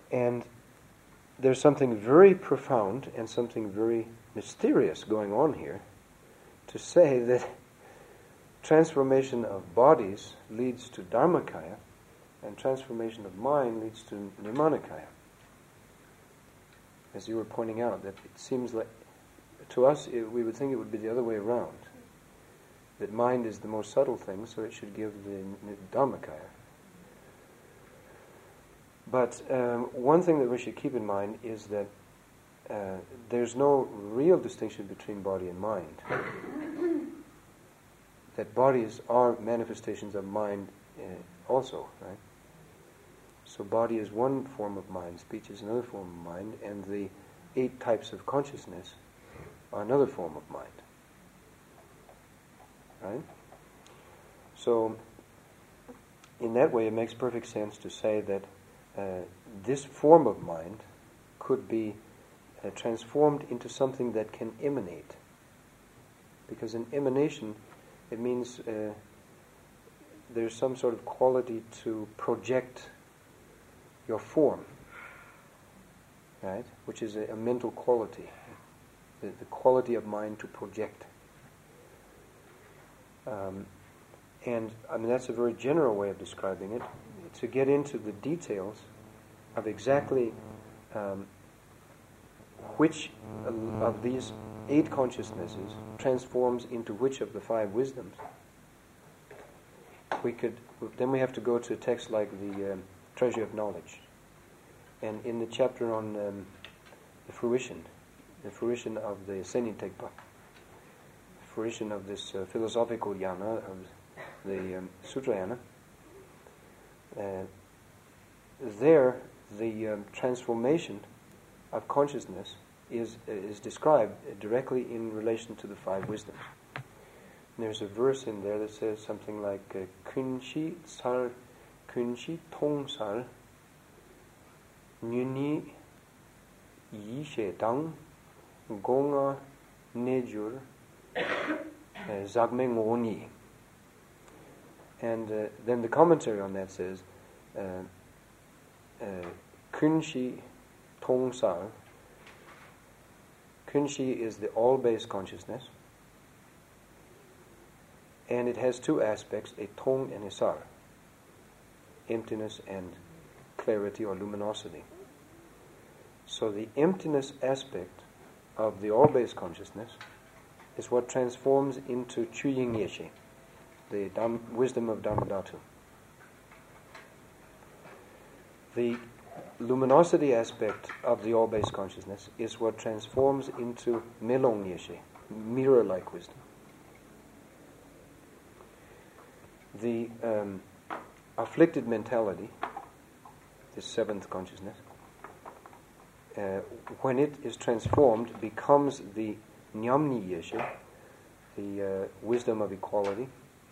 And there's something very profound and something very mysterious going on here to say that transformation of bodies leads to Dharmakaya and transformation of mind leads to Nirmanakaya. As you were pointing out, that it seems like, to us, we would think it would be the other way around. That mind is the most subtle thing, so it should give the Dharmakaya. But one thing that we should keep in mind is that there's no real distinction between body and mind. That bodies are manifestations of mind also, right? So body is one form of mind, speech is another form of mind, and the 8 types of consciousness are another form of mind. Right? So, in that way, it makes perfect sense to say that this form of mind could be transformed into something that can emanate. Because an emanation, it means there's some sort of quality to project your form, right? Which is a mental quality, the quality of mind to project. And I mean, that's a very general way of describing it. To get into the details of exactly which of these 8 consciousnesses transforms into which of the 5 wisdoms, then we have to go to a text like the Treasure of Knowledge. And in the chapter on the fruition of the Senin Tekpa, fruition of this philosophical yana, of the Sutrayana, there the transformation of consciousness is described directly in relation to the 5 wisdoms. And there's a verse in there that says something like Kunshi sar, Kunshi tong sar, Nyuni yi she dang, Gonga nejur, Zagme ngoni. And then the commentary on that says Kunshi tong sar. Kunshi is the all-base consciousness, and it has 2 aspects, a tong and a sar, emptiness and clarity or luminosity. So the emptiness aspect of the all-base consciousness is what transforms into Chuying Yeshe, the wisdom of Dharmadhatu. The luminosity aspect of the all-base consciousness is what transforms into Melong Yeshe, mirror-like wisdom. The afflicted mentality, the 7th consciousness, when it is transformed, becomes the Nyamni Yeshe, the wisdom of equality.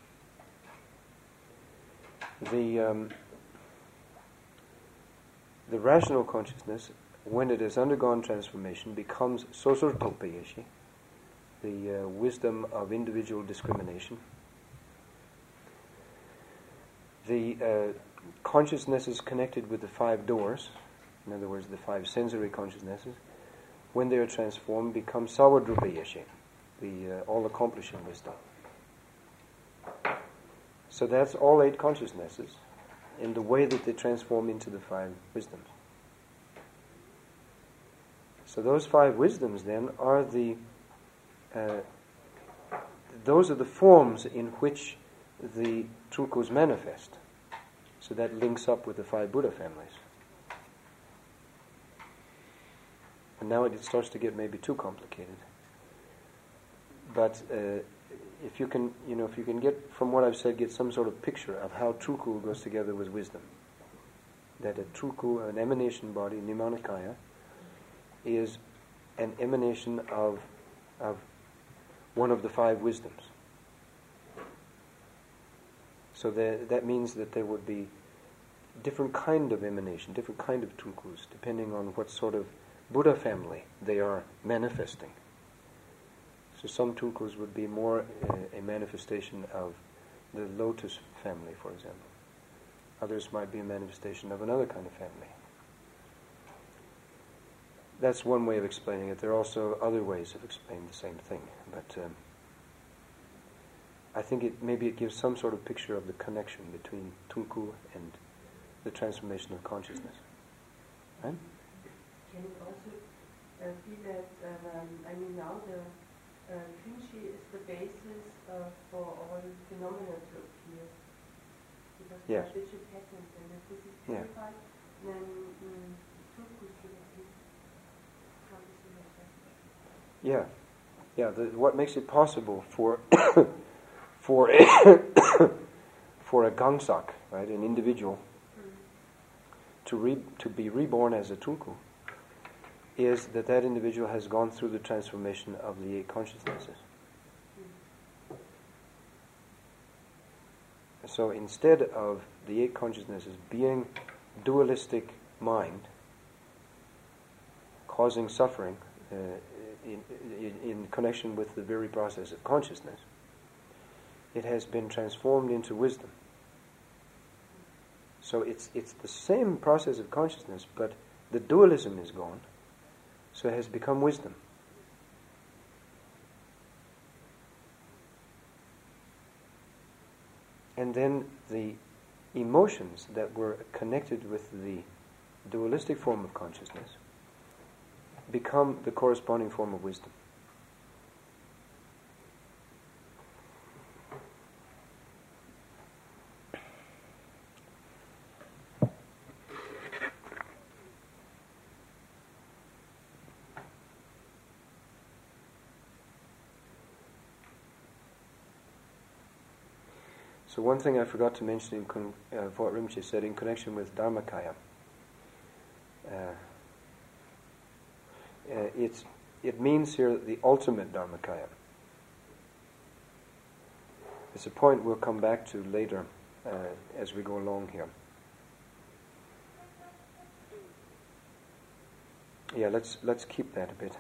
The rational consciousness, when it has undergone transformation, becomes Sosurtope Yeshe, the wisdom of individual discrimination. The consciousness is connected with the 5 doors, in other words, the 5 sensory consciousnesses, when they are transformed, become Sawadrupa Yeshe, the all-accomplishing wisdom. So that's all 8 consciousnesses in the way that they transform into the 5 wisdoms. So those 5 wisdoms then are those are the forms in which the trukus manifest. So that links up with the 5 Buddha families. And now it starts to get maybe too complicated. But if you can get, from what I've said, get some sort of picture of how truku goes together with wisdom. That a truku, an emanation body, Nirmanakaya, is an emanation of one of the 5 wisdoms. So that means that there would be different kind of emanation, different kind of trukus, depending on what sort of Buddha family they are manifesting. So some trukus would be more a manifestation of the lotus family, for example. Others might be a manifestation of another kind of family. that's one way of explaining it. There are also other ways of explaining the same thing, but I think maybe it gives some sort of picture of the connection between Tunku and the transformation of consciousness. Right? Can it also be that, now the Kunchi is the basis for all phenomena to appear? Because there are digital patterns, and if this is purified, then Tunku should appear. What makes it possible for for a gangsak, right, an individual, to be reborn as a Tunku, is that individual has gone through the transformation of the 8 consciousnesses. So instead of the 8 consciousnesses being dualistic mind, causing suffering in connection with the very process of consciousness, it has been transformed into wisdom. So it's the same process of consciousness, but the dualism is gone, so it has become wisdom. And then the emotions that were connected with the dualistic form of consciousness become the corresponding form of wisdom. So one thing I forgot to mention what Rinpoche said in connection with Dharmakaya. It means here the ultimate Dharmakaya. It's a point we'll come back to later as we go along here. Yeah, let's keep that a bit.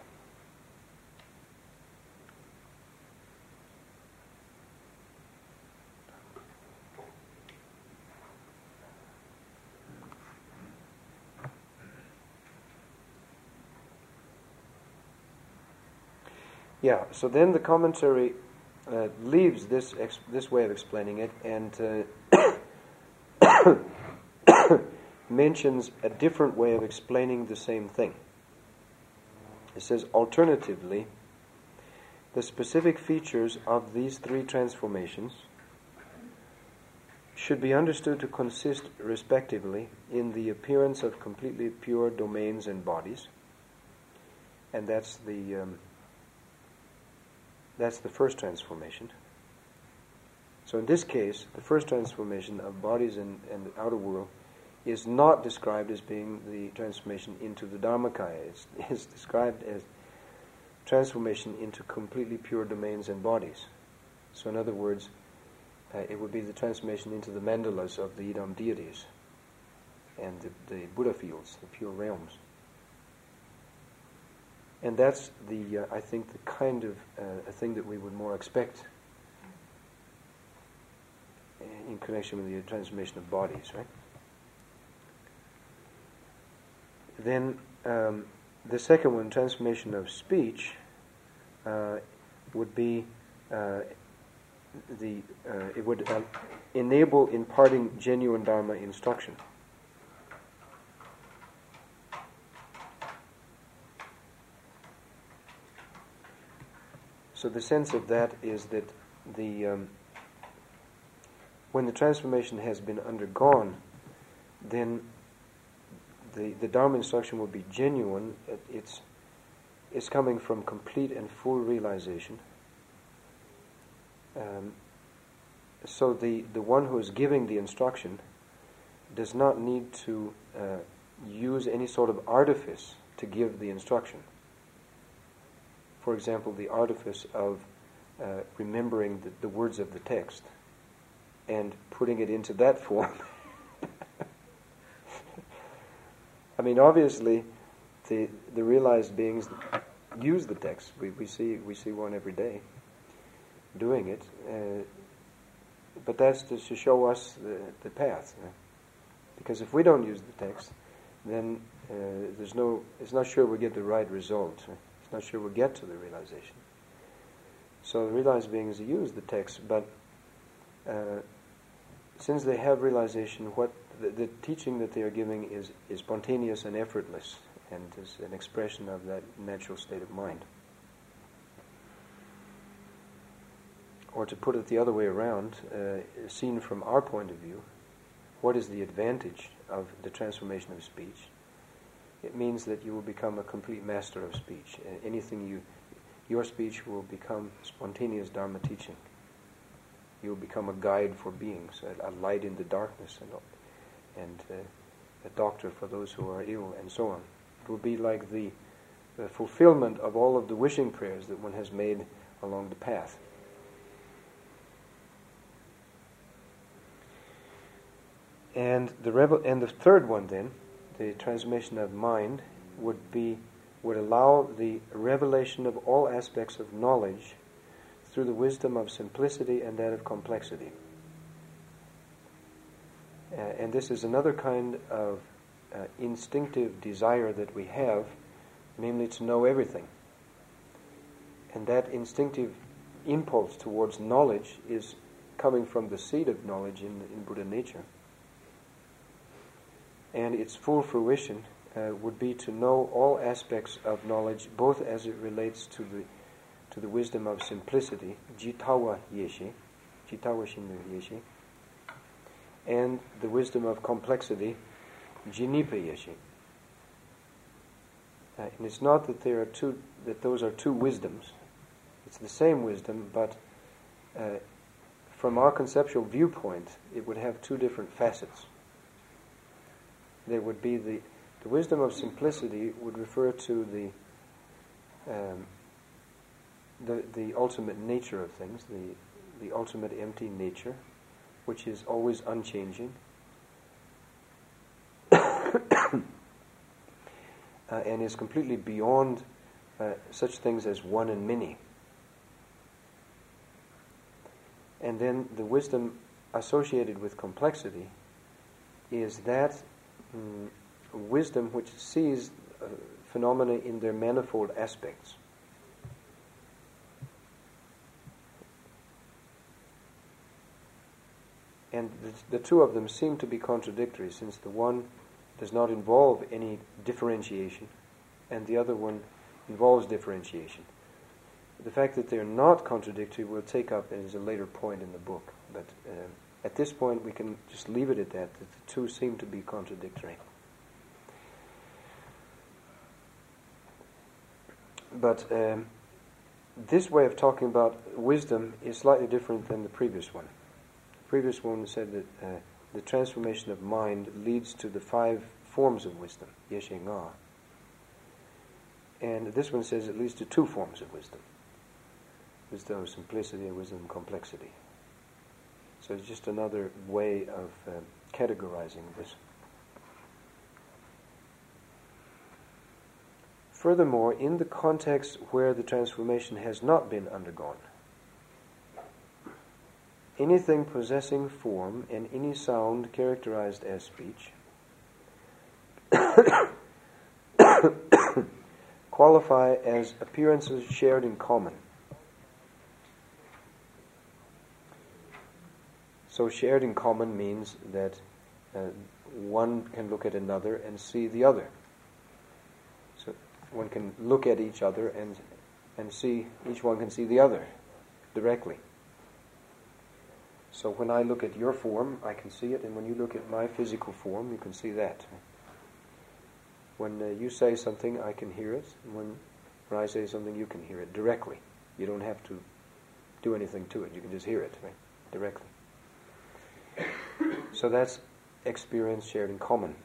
Yeah, so then the commentary leaves this way of explaining it and mentions a different way of explaining the same thing. It says, alternatively, the specific features of these 3 transformations should be understood to consist respectively in the appearance of completely pure domains and bodies, and that's the first transformation. So in this case, the first transformation of bodies and the outer world is not described as being the transformation into the Dharmakaya. It's described as transformation into completely pure domains and bodies. So in other words, it would be the transformation into the mandalas of the Idam deities and the Buddha fields, the pure realms. And that's I think, the kind of a thing that we would more expect in connection with the transformation of bodies, right? Then the second one, transformation of speech, would be it would enable imparting genuine Dharma instruction. So the sense of that is that when the transformation has been undergone, then the Dharma instruction will be genuine. It's coming from complete and full realization. So the one who is giving the instruction does not need to use any sort of artifice to give the instruction. For example, the artifice of remembering the words of the text and putting it into that form. I mean, obviously, the realized beings use the text. We see one every day doing it, but that's to show us the path. Because if we don't use the text, then it's not sure we'll get the right result. It's not sure we'll get to the realization. So the realized beings use the text, but since they have realization, what the teaching that they are giving is spontaneous and effortless, and is an expression of that natural state of mind. Or to put it the other way around, seen from our point of view, what is the advantage of the transformation of speech? It means that you will become a complete master of speech. Your speech will become spontaneous Dharma teaching. You will become a guide for beings, a light in the darkness, and a doctor for those who are ill, and so on. It will be like the fulfillment of all of the wishing prayers that one has made along the path. And the third one then, the transformation of mind, would allow the revelation of all aspects of knowledge through the wisdom of simplicity and that of complexity. And this is another kind of instinctive desire that we have, namely to know everything. And that instinctive impulse towards knowledge is coming from the seed of knowledge in Buddha nature. And its full fruition would be to know all aspects of knowledge, both as it relates to the wisdom of simplicity, jitawa yeshi, jitawa shindu yeshi, and the wisdom of complexity, jinipa yeshi. And it's not that those are two wisdoms. It's the same wisdom, but from our conceptual viewpoint, it would have two different facets. There would be the wisdom of simplicity would refer to the ultimate nature of things, the ultimate empty nature, which is always unchanging, and is completely beyond such things as one and many. And then the wisdom associated with complexity is that wisdom which sees phenomena in their manifold aspects. And the two of them seem to be contradictory, since the one does not involve any differentiation and the other one involves differentiation. The fact that they're not contradictory we'll take up as a later point in the book, but at this point we can just leave it at that the two seem to be contradictory. But this way of talking about wisdom is slightly different than the previous one. The previous one said that the transformation of mind leads to the 5 forms of wisdom, yeshe nga. And this one says it leads to 2 forms of wisdom. Wisdom of simplicity and wisdom of complexity. So it's just another way of categorizing this. Furthermore, in the context where the transformation has not been undergone, anything possessing form and any sound characterized as speech qualify as appearances shared in common. So shared in common means that one can look at another and see the other. So one can look at each other and see, each one can see the other directly. So when I look at your form, I can see it, and when you look at my physical form, you can see that. When you say something, I can hear it, and when I say something, you can hear it directly. You don't have to do anything to it, you can just hear it, right? Directly. So that's experience shared in common.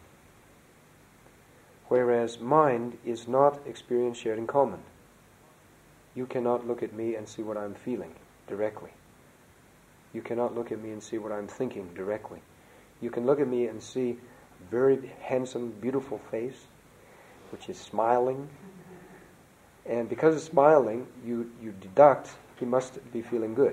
Whereas mind is not experience shared in common. You cannot look at me and see what I'm feeling directly. You cannot look at me and see what I'm thinking directly. You can look at me and see a very handsome, beautiful face, which is smiling. And because it's smiling, you deduct he must be feeling good.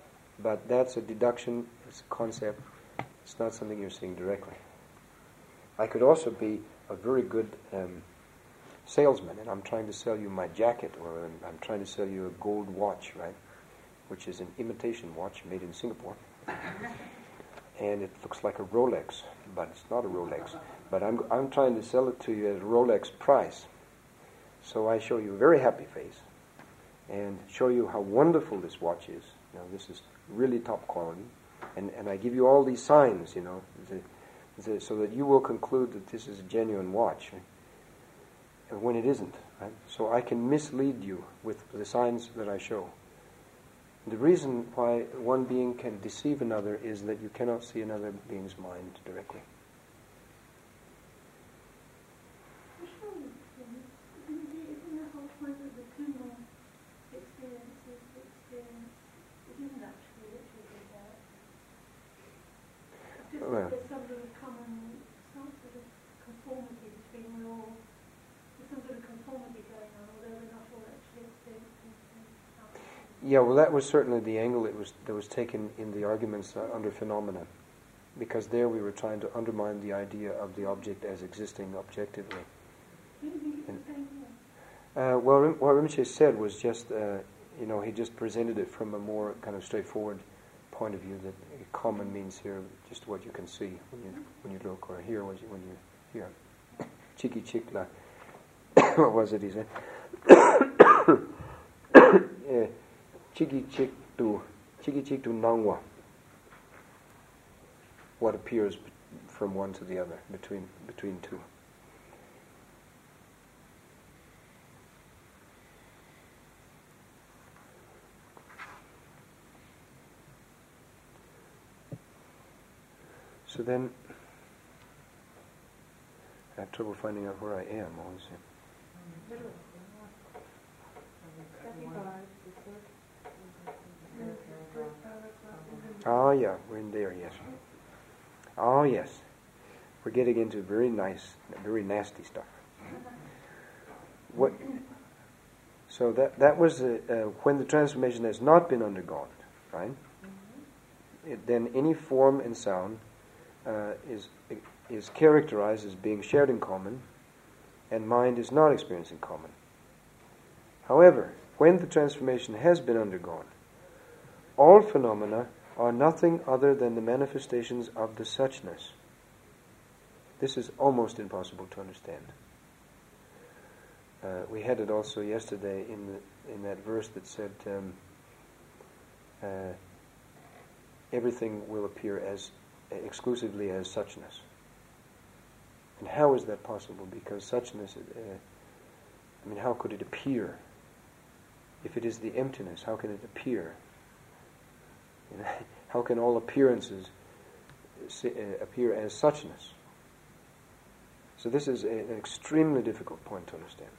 But that's a deduction, it's a concept, it's not something you're seeing directly. I could also be a very good salesman, and I'm trying to sell you my jacket, or I'm trying to sell you a gold watch, right? Which is an imitation watch made in Singapore. And it looks like a Rolex, but it's not a Rolex. But I'm trying to sell it to you at a Rolex price. So I show you a very happy face, and show you how wonderful this watch is. You know, this is really top quality. And I give you all these signs, you know, so that you will conclude that this is a genuine watch, when it isn't. Right? So I can mislead you with the signs that I show. The reason why one being can deceive another is that you cannot see another being's mind directly. Isn't the whole point of the Kumo experience is the experience? It isn't actually literally that. Just Well, there's some sort of common, some sort of conformity between all. There's some sort of conformity going on, although we're not all actually experiencing. yeah, well, that was certainly the angle that was taken in the arguments under phenomena, because there we were trying to undermine the idea of the object as existing objectively. Do you think it's the same thing? Well, what Rinpoche said was just, he just presented it from a more kind of straightforward point of view, that common means here just what you can see when you look, or hear when you hear. Chiki chikla. What was it he said? Chiki chik tu nangwa. What appears from one to the other, between two. So then, I have trouble finding out where I am always. Oh yeah, we're in there, yes. Oh yes. We're getting into very nice, very nasty stuff. What? So that was when the transformation has not been undergone, right? Then any form and sound is characterized as being shared in common, and mind is not experienced in common. However, when the transformation has been undergone, all phenomena are nothing other than the manifestations of the suchness. This is almost impossible to understand. We had it also yesterday in that verse that said, everything will appear as exclusively as suchness. And how is that possible? Because suchness, how could it appear? If it is the emptiness, how can it appear? How can all appearances appear as suchness? So this is an extremely difficult point to understand.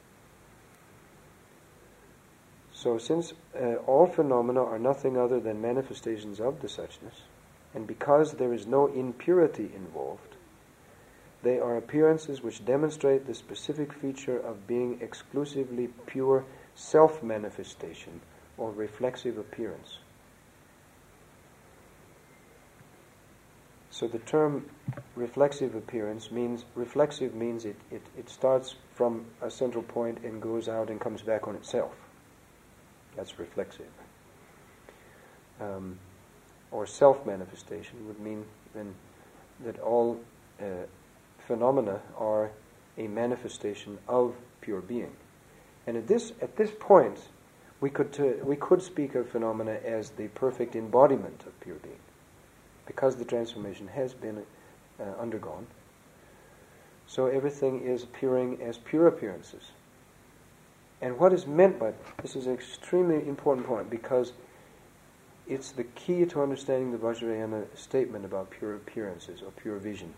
So since all phenomena are nothing other than manifestations of the suchness, and because there is no impurity involved, they are appearances which demonstrate the specific feature of being exclusively pure self-manifestation or reflexive appearance. So the term reflexive appearance means it starts from a central point and goes out and comes back on itself. That's reflexive. Or self-manifestation would mean then that all phenomena are a manifestation of pure being. And at this point, we could speak of phenomena as the perfect embodiment of pure being, because the transformation has been undergone. So everything is appearing as pure appearances. And what is meant by this is an extremely important point, because it's the key to understanding the Vajrayana statement about pure appearances or pure vision.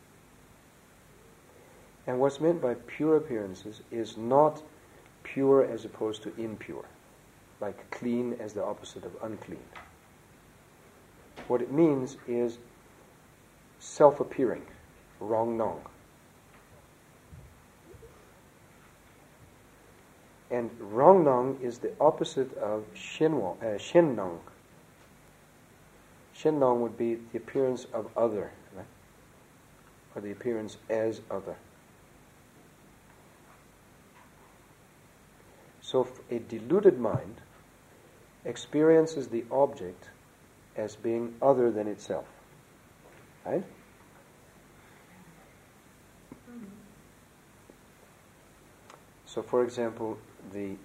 And what's meant by pure appearances is not pure as opposed to impure, like clean as the opposite of unclean. What it means is self-appearing, rong nong. And rong nong is the opposite of shen nong. Shen nong would be the appearance of other, right? or the appearance as other. So a deluded mind experiences the object as being other than itself. Right? So, for example, the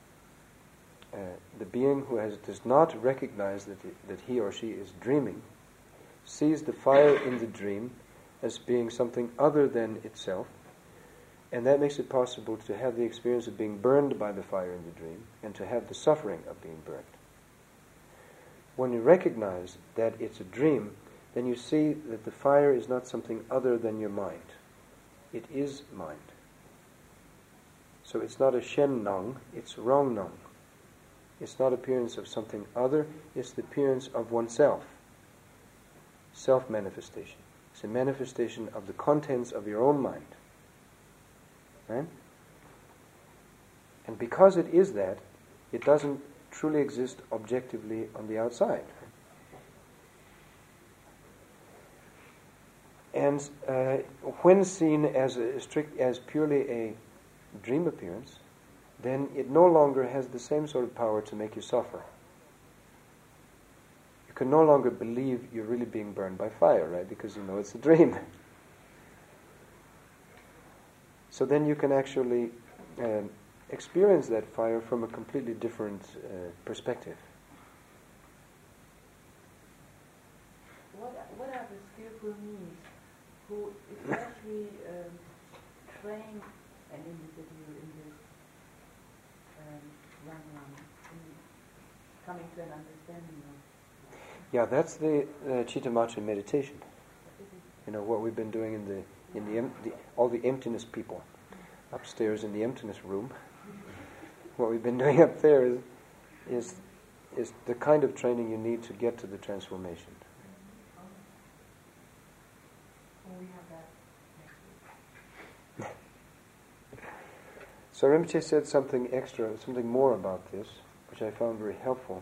being who does not recognize that he or she is dreaming sees the fire in the dream as being something other than itself, and that makes it possible to have the experience of being burned by the fire in the dream and to have the suffering of being burned. When you recognize that it's a dream, then you see that the fire is not something other than your mind. It is mind. So it's not a Shen Nang, it's Rong Nang. It's not appearance of something other, it's the appearance of oneself. Self-manifestation. It's a manifestation of the contents of your own mind. Right? And because it is that, it doesn't truly exist objectively on the outside. And when seen as purely a dream appearance, then it no longer has the same sort of power to make you suffer. You can no longer believe you're really being burned by fire, right? Because you know it's a dream. So then you can actually experience that fire from a completely different perspective. What are the skillful means who especially train an individual in this coming to an understanding of? Yeah, that's the Chittamacha meditation. You know what we've been doing in all the emptiness people upstairs in the emptiness room. What we've been doing up there is the kind of training you need to get to the transformation. We have that next week. So Rinpoche said something extra, something more about this, which I found very helpful.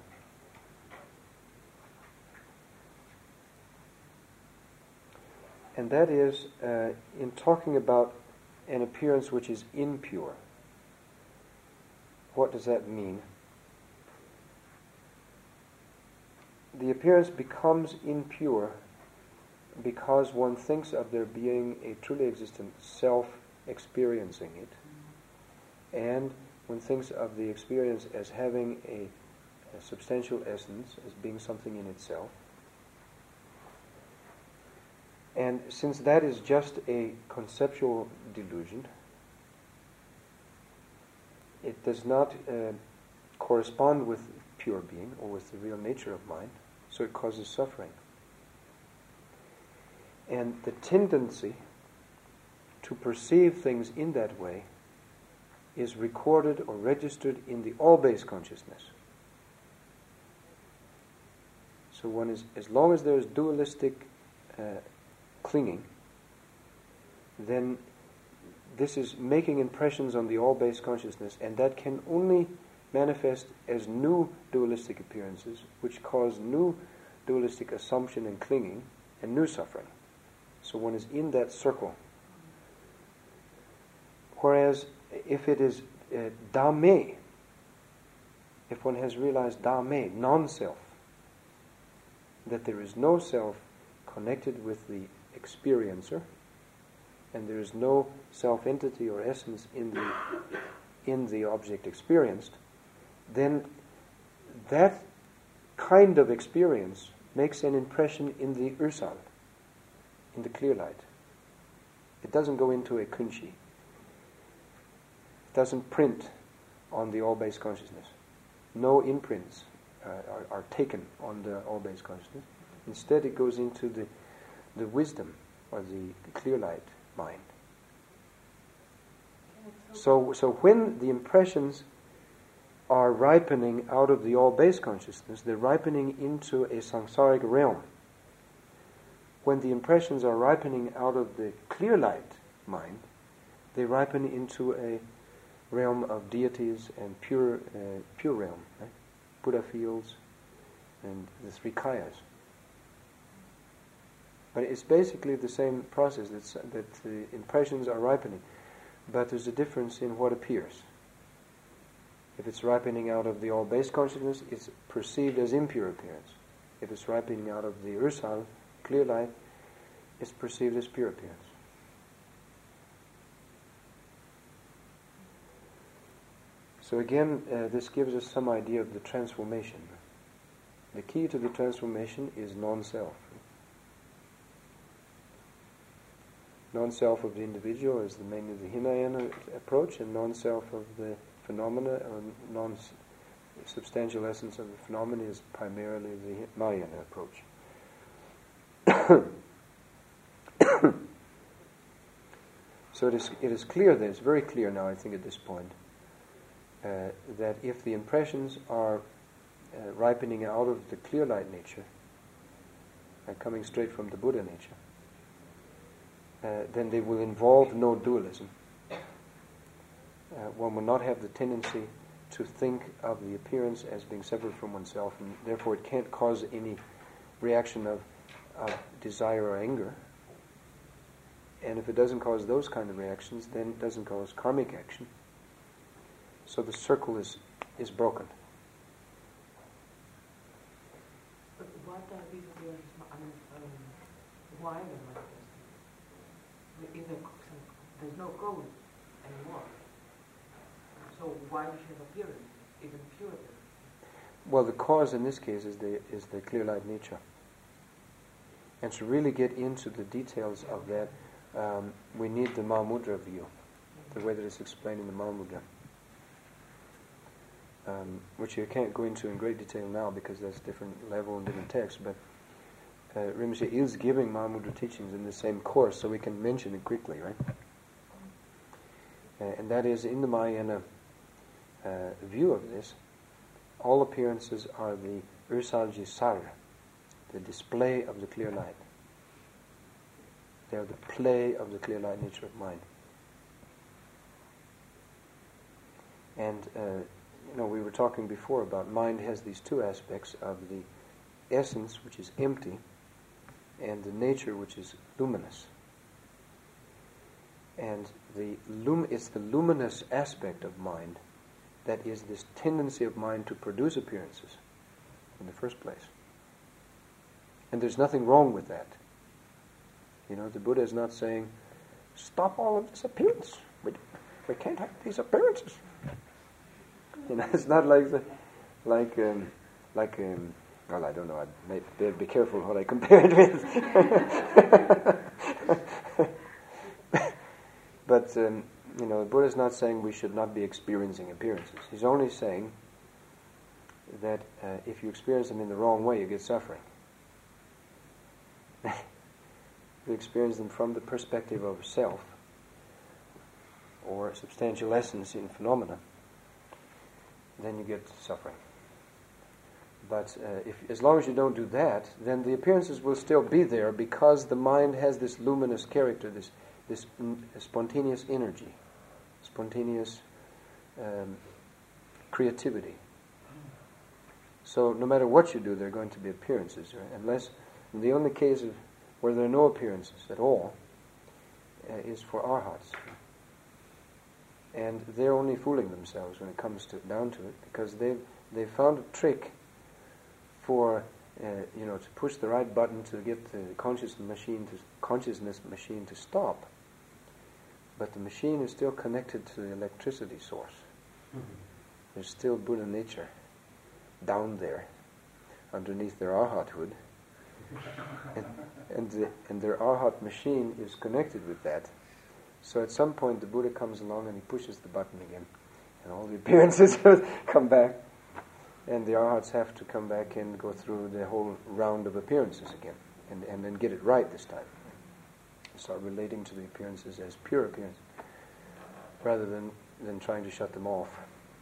And that is, in talking about an appearance which is impure. What does that mean? The appearance becomes impure because one thinks of there being a truly existent self experiencing it, and one thinks of the experience as having a substantial essence, as being something in itself. And since that is just a conceptual delusion, it does not correspond with pure being or with the real nature of mind, so it causes suffering. And the tendency to perceive things in that way is recorded or registered in the all-base consciousness. So one is, as long as there is dualistic clinging, then this is making impressions on the all-base consciousness, and that can only manifest as new dualistic appearances, which cause new dualistic assumption and clinging, and new suffering. So one is in that circle. Whereas if it is Dhamma, if one has realized Dhamma, non-self, that there is no self connected with the experiencer, and there is no self-entity or essence in the object experienced, then that kind of experience makes an impression in the Ursal, in the clear light. It doesn't go into a kunshi. It doesn't print on the all-base consciousness. No imprints are taken on the all-base consciousness. Instead, it goes into the wisdom or the clear light mind. So when the impressions are ripening out of the all-base consciousness, they're ripening into a samsaric realm. When the impressions are ripening out of the clear light mind, they ripen into a realm of deities and pure realm, right? Buddha fields and the three kayas. But it's basically the same process that the impressions are ripening. But there's a difference in what appears. If it's ripening out of the all-base consciousness, it's perceived as impure appearance. If it's ripening out of the Ursal, clear light, it's perceived as pure appearance. So again, this gives us some idea of the transformation. The key to the transformation is non-self. Non-self of the individual is mainly the Hinayana approach, and non-self of the phenomena, or non-substantial essence of the phenomena, is primarily the Mahayana approach. So it is clear that, it's very clear now, I think, at this point, that if the impressions are ripening out of the clear light nature, coming straight from the Buddha nature, then they will involve no dualism. One will not have the tendency to think of the appearance as being separate from oneself, and therefore it can't cause any reaction of desire or anger. And if it doesn't cause those kind of reactions, then it doesn't cause karmic action. So the circle is broken. But what are these appearances? Why are they manifesting? There's no cause anymore. So why should have appearance, even pure appearance? Well, the cause in this case is the clear light nature. And to really get into the details of that, we need the Mahamudra view, the way that it's explained in the Mahamudra, which you can't go into in great detail now because that's different level and different text, but Rinpoche is giving Mahamudra teachings in the same course, so we can mention it quickly, right? And that is, in the Mahayana view of this, all appearances are the Ursalji Sar, the display of the clear light. They are the play of the clear light nature of mind. And we were talking before about mind has these two aspects of the essence, which is empty, and the nature, which is luminous. And it's the luminous aspect of mind that is this tendency of mind to produce appearances in the first place. And there's nothing wrong with that. The Buddha is not saying, stop all of this appearance. We can't have these appearances. It's not well, I don't know, I'd be careful what I compare it with. But, the Buddha is not saying we should not be experiencing appearances. He's only saying that if you experience them in the wrong way, you get suffering. If you experience them from the perspective of self, or substantial essence in phenomena, then you get suffering. But as long as you don't do that, then the appearances will still be there, because the mind has this luminous character, this spontaneous energy, spontaneous creativity. So no matter what you do, there are going to be appearances, right? Unless, in the only case of where there are no appearances at all, is for arhats. And they're only fooling themselves when it comes down to it, because they've found a trick for to push the right button to get the consciousness machine to stop. But the machine is still connected to the electricity source. Mm-hmm. There's still Buddha nature down there, underneath their arhathood, and their arhat machine is connected with that. So at some point the Buddha comes along and he pushes the button again, and all the appearances come back, and the arhats have to come back and go through the whole round of appearances again, and then get it right this time. Start relating to the appearances as pure appearances, rather than trying to shut them off.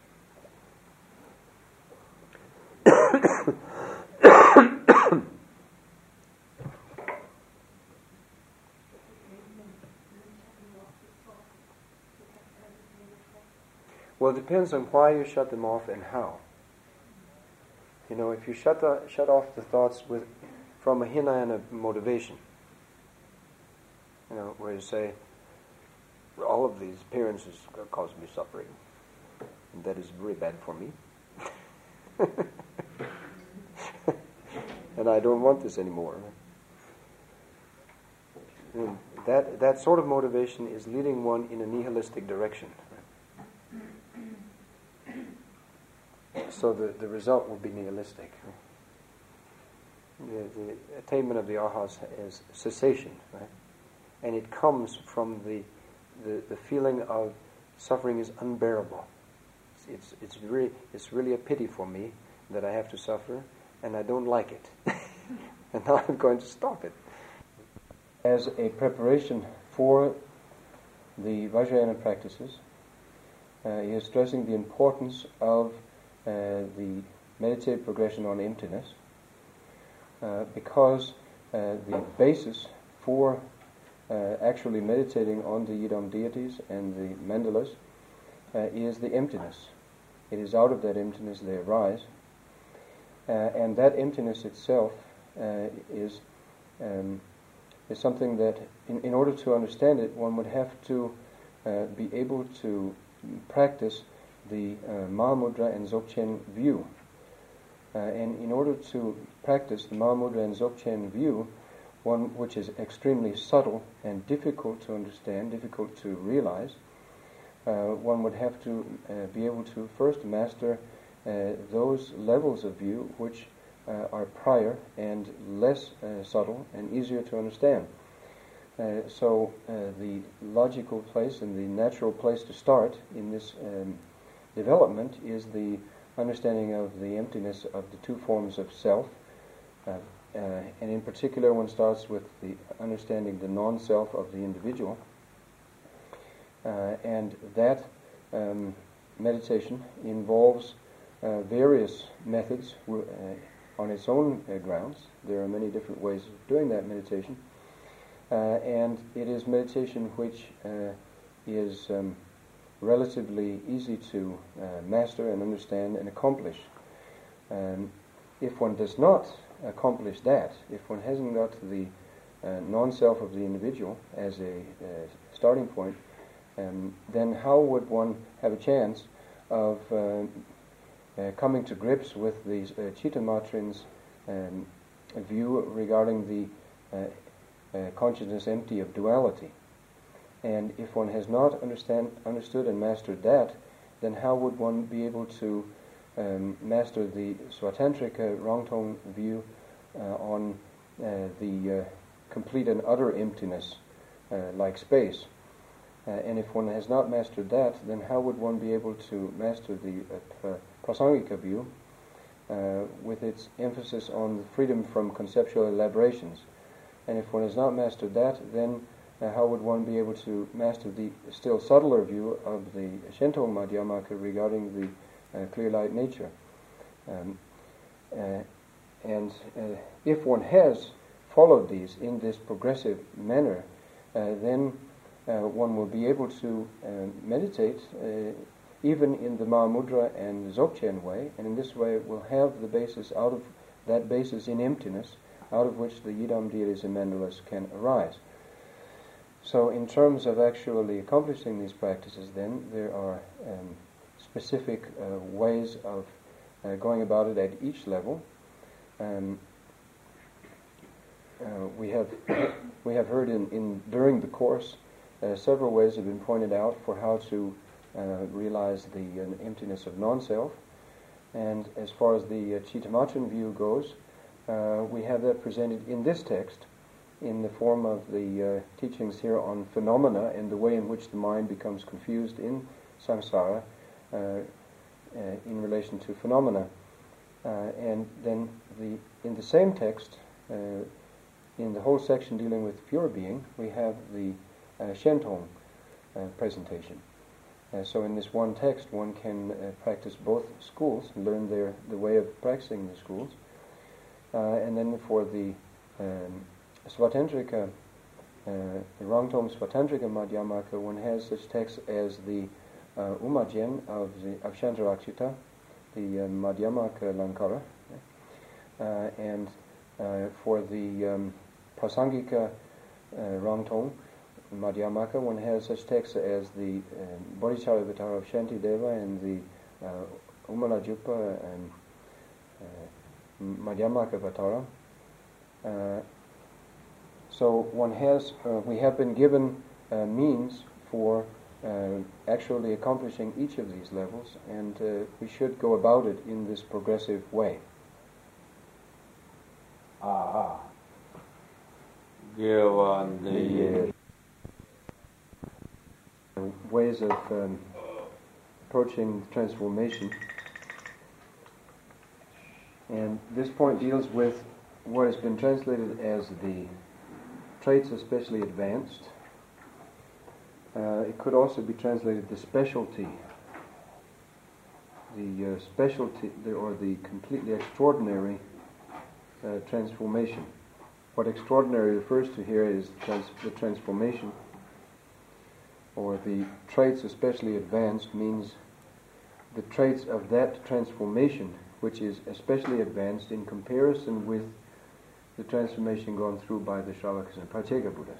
Well, it depends on why you shut them off and how. If you shut off the thoughts from a Hinayana motivation, where you say, all of these appearances cause me suffering, and that is very bad for me. And I don't want this anymore. And that sort of motivation is leading one in a nihilistic direction. So the result will be nihilistic. The attainment of the arhats is cessation, right? And it comes from the feeling of suffering is unbearable. It's really a pity for me that I have to suffer, and I don't like it. And now I'm going to stop it. As a preparation for the Vajrayana practices, he is stressing the importance of the meditative progression on emptiness, because the basis for actually meditating on the Yidam deities and the mandalas is the emptiness. It is out of that emptiness they arise, and that emptiness itself is something that, in order to understand it, one would have to be able to practice the Mahamudra and Dzogchen view. And in order to practice the Mahamudra and Dzogchen view, one which is extremely subtle and difficult to understand, difficult to realize, one would have to be able to first master those levels of view which are prior and less subtle and easier to understand. So the logical place and the natural place to start in this development is the understanding of the emptiness of the two forms of self, and in particular one starts with the understanding the non-self of the individual, and that meditation involves various methods on its own grounds. There are many different ways of doing that meditation, and it is meditation which is relatively easy to master and understand and accomplish. If one does not accomplish that, if one hasn't got the non-self of the individual as a starting point, then how would one have a chance of coming to grips with the Chittamatrin's view regarding the consciousness empty of duality? And if one has not understood and mastered that, then how would one be able to master the Svatantrika Rangtong view on the complete and utter emptiness, like space? And if one has not mastered that, then how would one be able to master the Prasangika view with its emphasis on the freedom from conceptual elaborations? And if one has not mastered that, then how would one be able to master the still subtler view of the Shentong Madhyamaka regarding the clear light nature? And if one has followed these in this progressive manner, then one will be able to meditate even in the Mahamudra and Dzogchen way, and in this way will have the basis out of that basis in emptiness, out of which the Yidam deities and mandalas can arise. So in terms of actually accomplishing these practices, then there are specific ways of going about it at each level. We have heard during the course several ways have been pointed out for how to realize the emptiness of non-self. And as far as the Chittamatrin view goes, we have that presented in this text in the form of the teachings here on phenomena and the way in which the mind becomes confused in samsara in relation to phenomena. And then in the same text, in the whole section dealing with pure being, we have the Shentong presentation. So in this one text, one can practice both schools, learn the way of practicing the schools. And then for the Svatantrika, the Rangtong Svatantrika Madhyamaka, one has such texts as the Umajen of Shantarakshita, the Madhyamaka Lankara, and for the Prasangika Rangtong, Madhyamaka, one has such texts as the Bodhisattva of Shantideva and the Umalajupa and Madhyamaka Vatara. So we have been given means for actually accomplishing each of these levels, and we should go about it in this progressive way. The ways of approaching transformation. And this point deals with what has been translated as the traits especially advanced. It could also be translated the specialty, or the completely extraordinary transformation. What extraordinary refers to here is the transformation, or the traits especially advanced means the traits of that transformation which is especially advanced in comparison with the transformation gone through by the Shravakas and Pratyeka Buddhas.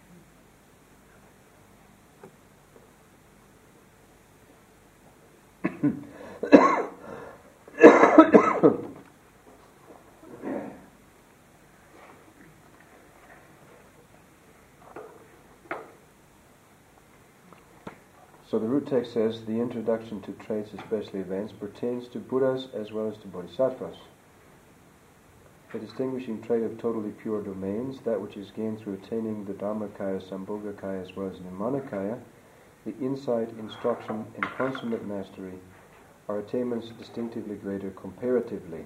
So the root text says, the introduction to traits especially advanced pertains to Buddhas as well as to Bodhisattvas. The distinguishing trait of totally pure domains, that which is gained through attaining the Dharmakaya, Sambhogakaya as well as Nirmanakaya, the insight, instruction, and consummate mastery are attainments distinctively greater comparatively.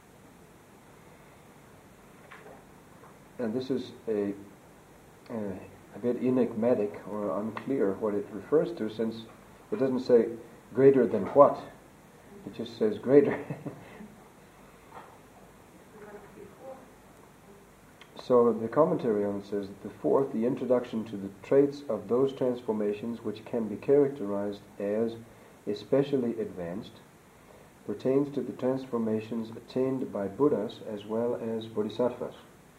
And this is a bit enigmatic or unclear what it refers to, since it doesn't say greater than what, it just says greater. So the commentary on it says, the fourth, the introduction to the traits of those transformations which can be characterized as especially advanced, pertains to the transformations attained by Buddhas as well as Bodhisattvas.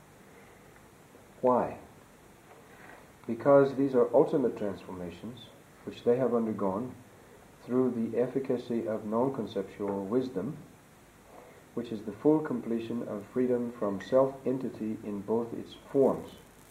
Why? Because these are ultimate transformations which they have undergone through the efficacy of non-conceptual wisdom, which is the full completion of freedom from self-entity in both its forms.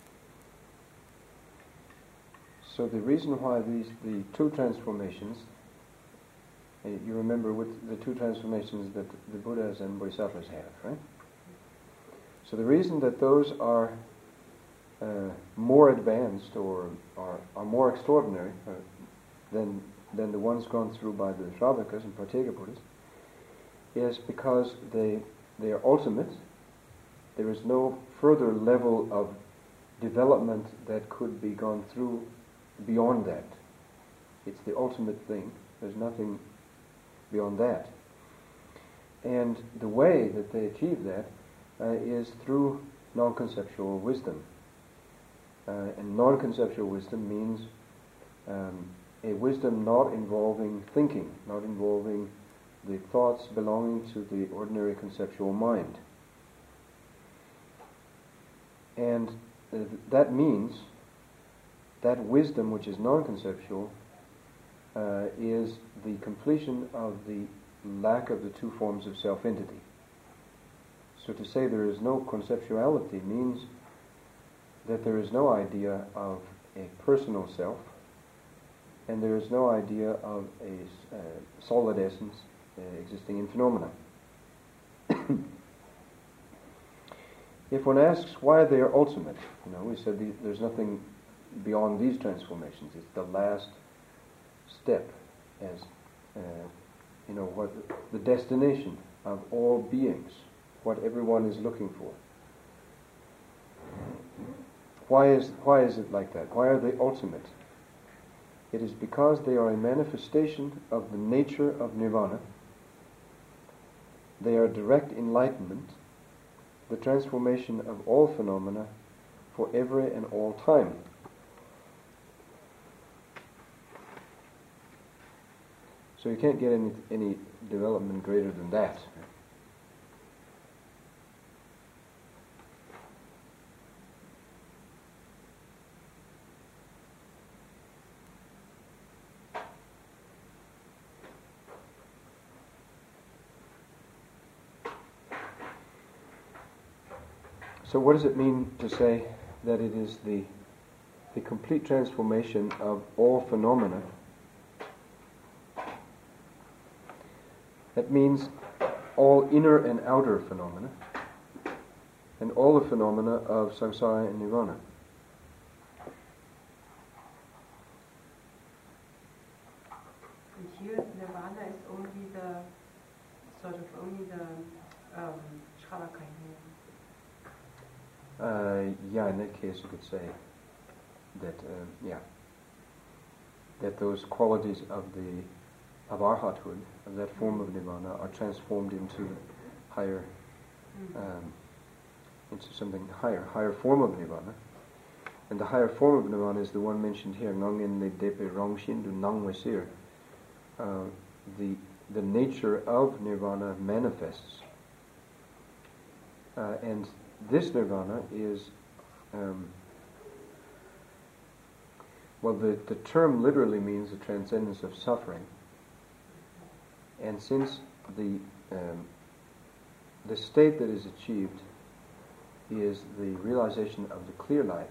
So the reason why the two transformations, you remember with the two transformations that the Buddhas and Bodhisattvas have, right? So the reason that those are more advanced or are more extraordinary than the ones gone through by the Shravakas and Pratyeka Buddhas is because they are ultimate. There is no further level of development that could be gone through beyond that. It's the ultimate thing. There's nothing beyond that. And the way that they achieve that is through non-conceptual wisdom. And non-conceptual wisdom means a wisdom not involving thinking, not involving the thoughts belonging to the ordinary conceptual mind. And that means that wisdom which is non-conceptual is the completion of the lack of the two forms of self-entity. So to say there is no conceptuality means that there is no idea of a personal self, and there is no idea of a solid essence existing in phenomena. If one asks why they are ultimate, we said there's nothing beyond these transformations. It's the last step, as what the destination of all beings, what everyone is looking for. Why is it like that? Why are they ultimate? It is because they are a manifestation of the nature of nirvana. They are direct enlightenment, the transformation of all phenomena for every and all time. So you can't get any development greater than that. So what does it mean to say that it is the complete transformation of all phenomena? That means all inner and outer phenomena, and all the phenomena of samsara and nirvana. And here, nirvana is only the Shravakai. Yeah, in that case you could say that, that those qualities of arhathood, of that form of nirvana, are transformed into higher, into something higher form of nirvana. And the higher form of nirvana is the one mentioned here, Nangin le depe rongshin du nang wesir. The nature of nirvana manifests. And this nirvana is, the term literally means the transcendence of suffering. And since the state that is achieved is the realization of the clear light,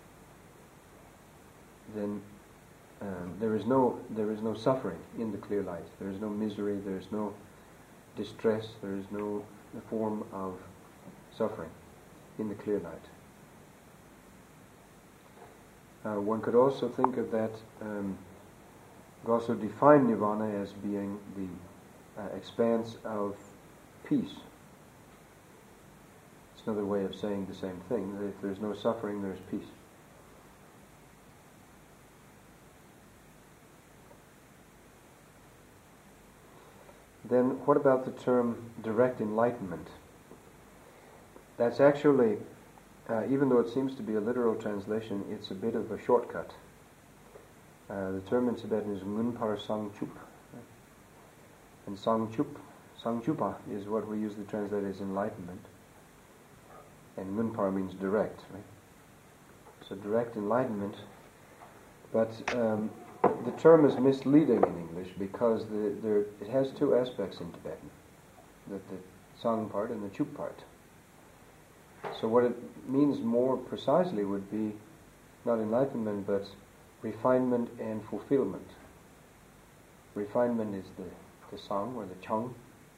then there is no suffering in the clear light. There is no misery. There is no distress. There is no form of suffering in the clear light. One could also think of that. Could also define nirvana as being the expanse of peace. It's another way of saying the same thing. That if there's no suffering, there's peace. Then what about the term direct enlightenment? That's actually, even though it seems to be a literal translation, it's a bit of a shortcut. The term in Tibetan is Ngunpar Sangchup. And Sangchupa is what we usually translate as enlightenment. And Ngunpar means direct, right? So direct enlightenment. But the term is misleading in English because it has two aspects in Tibetan. The Sang part and the Chup part. So what it means more precisely would be not enlightenment but refinement and fulfillment. Refinement is the Sang or the Chang,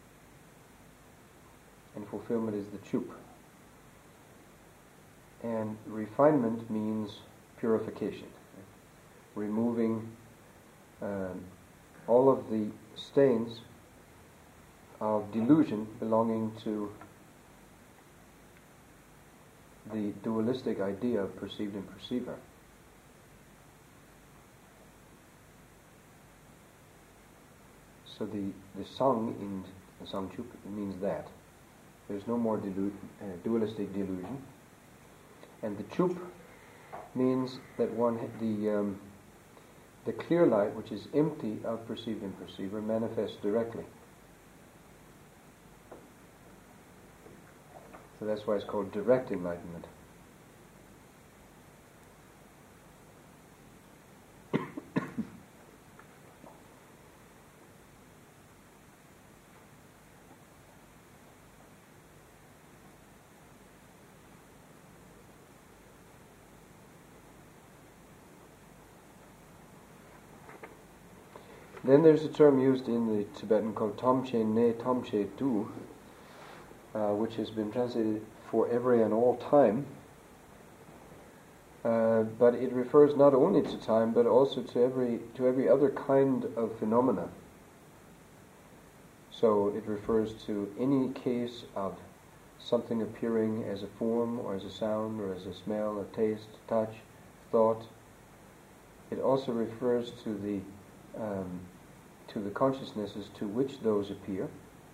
and fulfillment is the Chup. And refinement means purification, right? Removing all of the stains of delusion belonging to the dualistic idea of perceived and perceiver. So the Sang in the Sangchup means that. There's no more dualistic delusion. And the Chup means that the clear light, which is empty of perceived and perceiver, manifests directly. So that's why it's called direct enlightenment. Then there's a term used in the Tibetan called Tomche Ne Tomche Du, which has been translated for every and all time. But it refers not only to time, but also to every other kind of phenomena. So it refers to any case of something appearing as a form, or as a sound, or as a smell, a taste, touch, thought. It also refers to the consciousnesses to which those appear,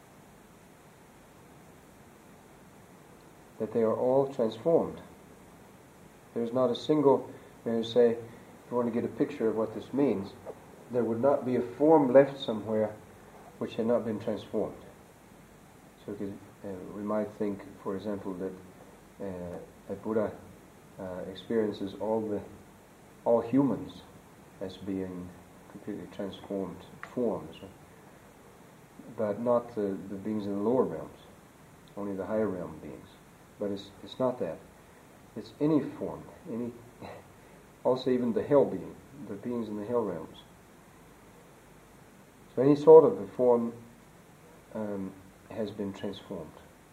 that they are all transformed. There's not a single, when you say, if you want to get a picture of what this means, there would not be a form left somewhere which had not been transformed. So we might think, for example, that a Buddha experiences all humans as being completely transformed forms, but not the beings in the lower realms, only the higher realm beings. but it's not that. It's any form, also even the hell being, the beings in the hell realms. So any sort of a form has been transformed.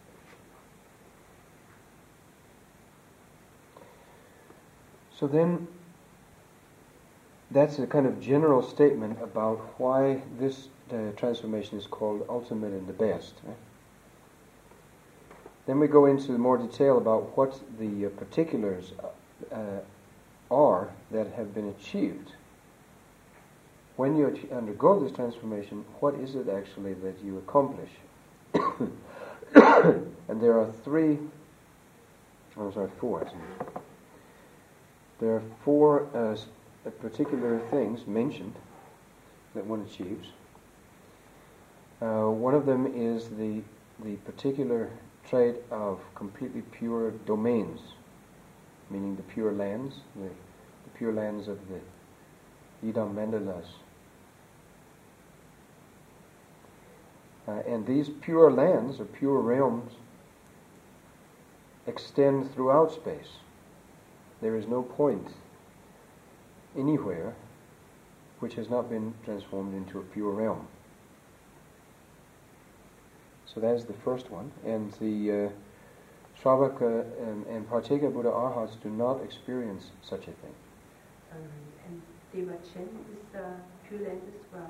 So then, that's a kind of general statement about why this transformation is called ultimate and the best. Right? Then we go into more detail about what the particulars are that have been achieved. When you undergo this transformation, what is it actually that you accomplish? And there are four. There are four particular things mentioned that one achieves. One of them is the particular trait of completely pure domains, meaning the pure lands, the pure lands of the Idam Mandalas. And these pure lands, or pure realms, extend throughout space. There is no point anywhere which has not been transformed into a pure realm. So that is the first one. And the Shravaka and Partaker Buddha Arhats do not experience such a thing. And Devachen is pure land as well.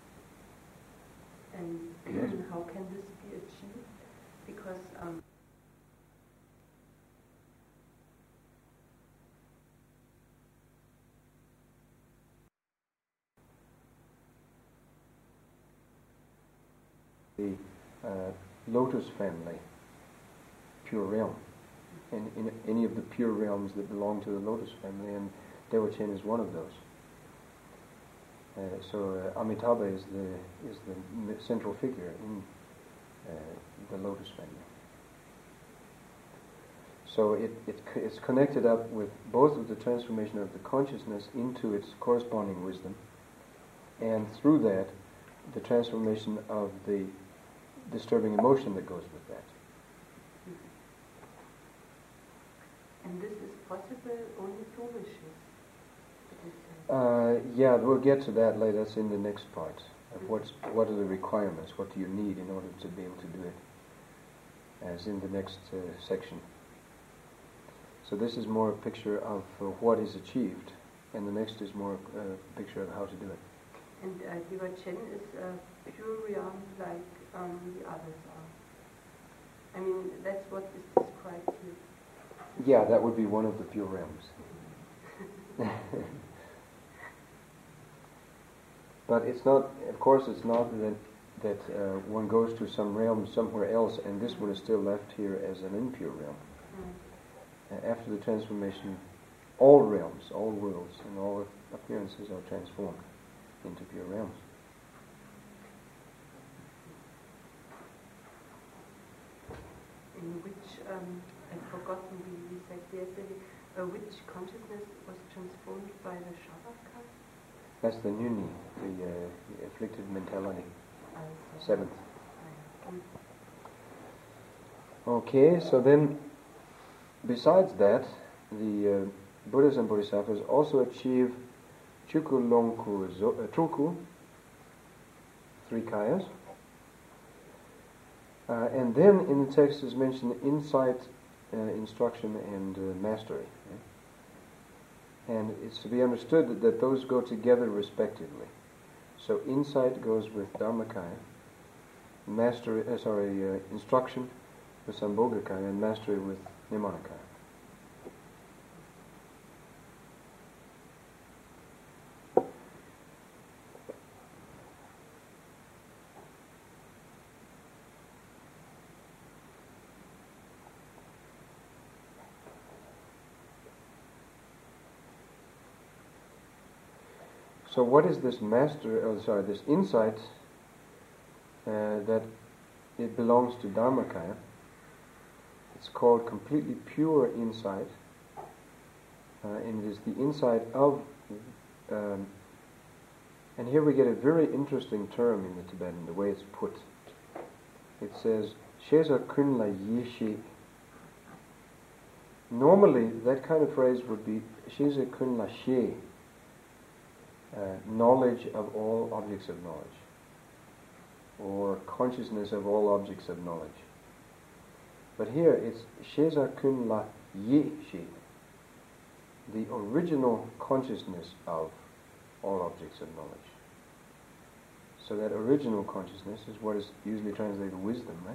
And Yes. how can this be achieved? Because the Lotus family, pure realm, and in any of the pure realms that belong to the Lotus family, and Devachen is one of those. So Amitabha is the central figure in the Lotus family. So it's connected up with both of the transformation of the consciousness into its corresponding wisdom, and through that, the transformation of the disturbing emotion that goes with that. and this is possible only through wishes. Yeah, we'll get to that later. That's in the next part. Of what are the requirements? What do you need in order to be able to do it? As in the next section. So this is more a picture of what is achieved, and the next is more a picture of how to do it. And Devachen is pure realm like the others are. I mean, that's what is described here. Yeah, that would be one of the pure realms. But it's not, of course, it's not that one goes to some realm somewhere else and this one is still left here as an impure realm. After the transformation, all realms, all worlds, and all appearances are transformed into pure realms. In which, I've forgotten, we said yesterday, which consciousness was transformed by the Shavaka? That's the Nuni, the afflicted mentality, seventh. Okay, so then, besides that, the Buddhas and Bodhisattvas also achieve Truku, three kayas. And then in the text is mentioned insight, instruction, and mastery. Right? And it's to be understood that those go together respectively. So insight goes with Dharmakaya, instruction with Sambhogakaya, and mastery with Nirmanakaya. So what is this this insight that it belongs to Dharmakaya? It's called completely pure insight, and it is the insight of, and here we get a very interesting term in the Tibetan, the way it's put. It says, Sheza Kunla Yishi normally that kind of phrase would be Shize kun la she, knowledge of all objects of knowledge, or consciousness of all objects of knowledge. But here it's Sheza kun la ye she, the original consciousness of all objects of knowledge. So that original consciousness is what is usually translated wisdom, right?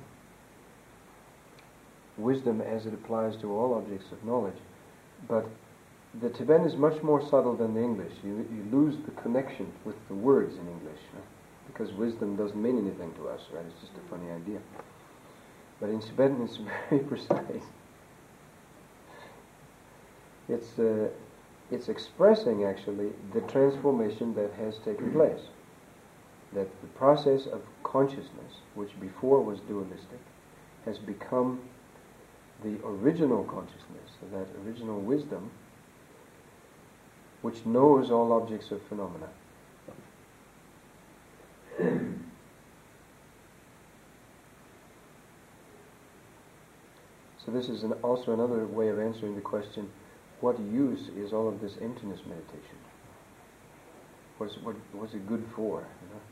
Wisdom as it applies to all objects of knowledge. But the Tibetan is much more subtle than the English. You lose the connection with the words in English, right? Because wisdom doesn't mean anything to us, right? It's just a funny idea. But in Tibetan it's very precise. It's expressing actually the transformation that has taken place. That the process of consciousness, which before was dualistic, has become the original consciousness, that original wisdom, which knows all objects of phenomena. So this is also another way of answering the question, what use is all of this emptiness meditation? What's it good for? You know?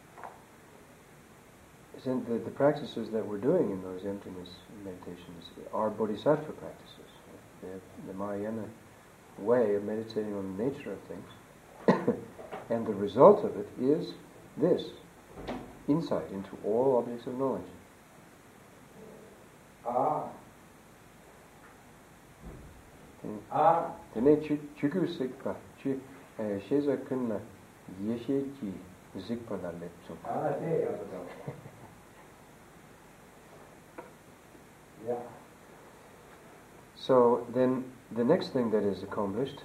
The practices that we're doing in those emptiness meditations are bodhisattva practices. The Mahayana way of meditating on the nature of things. And the result of it is this, insight into all objects of knowledge. Tene chuku sikpa, sheza kunna yeshe ki zikpa la lepchum. Yeah. So then the next thing that is accomplished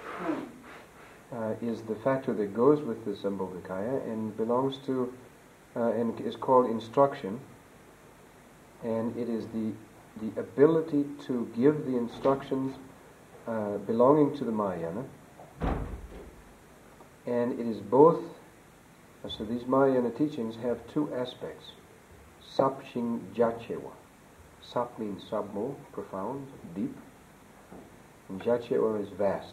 is the factor that goes with the Sambhogakaya and belongs to and is called instruction, and it is the ability to give the instructions belonging to the Mahayana, and it is both. So these Mahayana teachings have two aspects: Sapshing Jachewa. Sap means sabmo, profound, deep, and Jachewa is vast.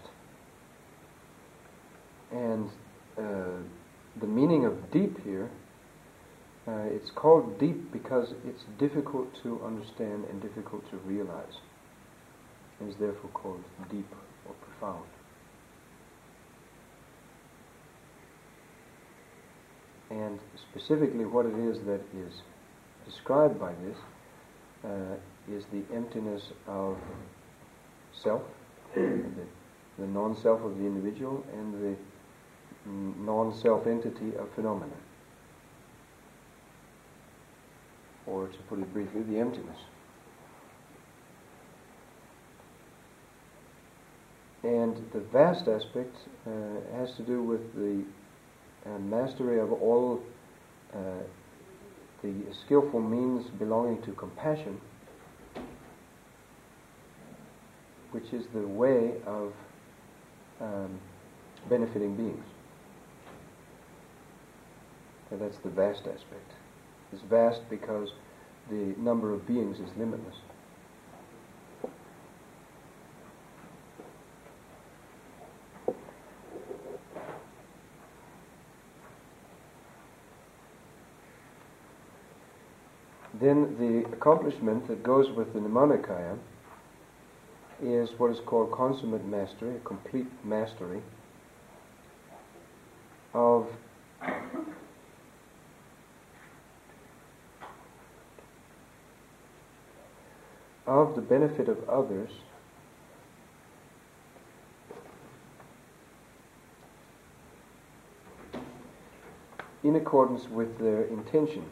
And the meaning of deep here, it's called deep because it's difficult to understand and difficult to realize. It is therefore called deep or profound. And specifically what it is that is described by this is the emptiness of self, the non-self of the individual, and the non-self entity of phenomena. Or to put it briefly, the emptiness. And the vast aspect has to do with the mastery of all the skillful means belonging to compassion, which is the way of benefiting beings. And that's the vast aspect. It's vast because the number of beings is limitless. Then the accomplishment that goes with the Nirmanakaya is what is called consummate mastery, a complete mastery of the benefit of others in accordance with their intentions.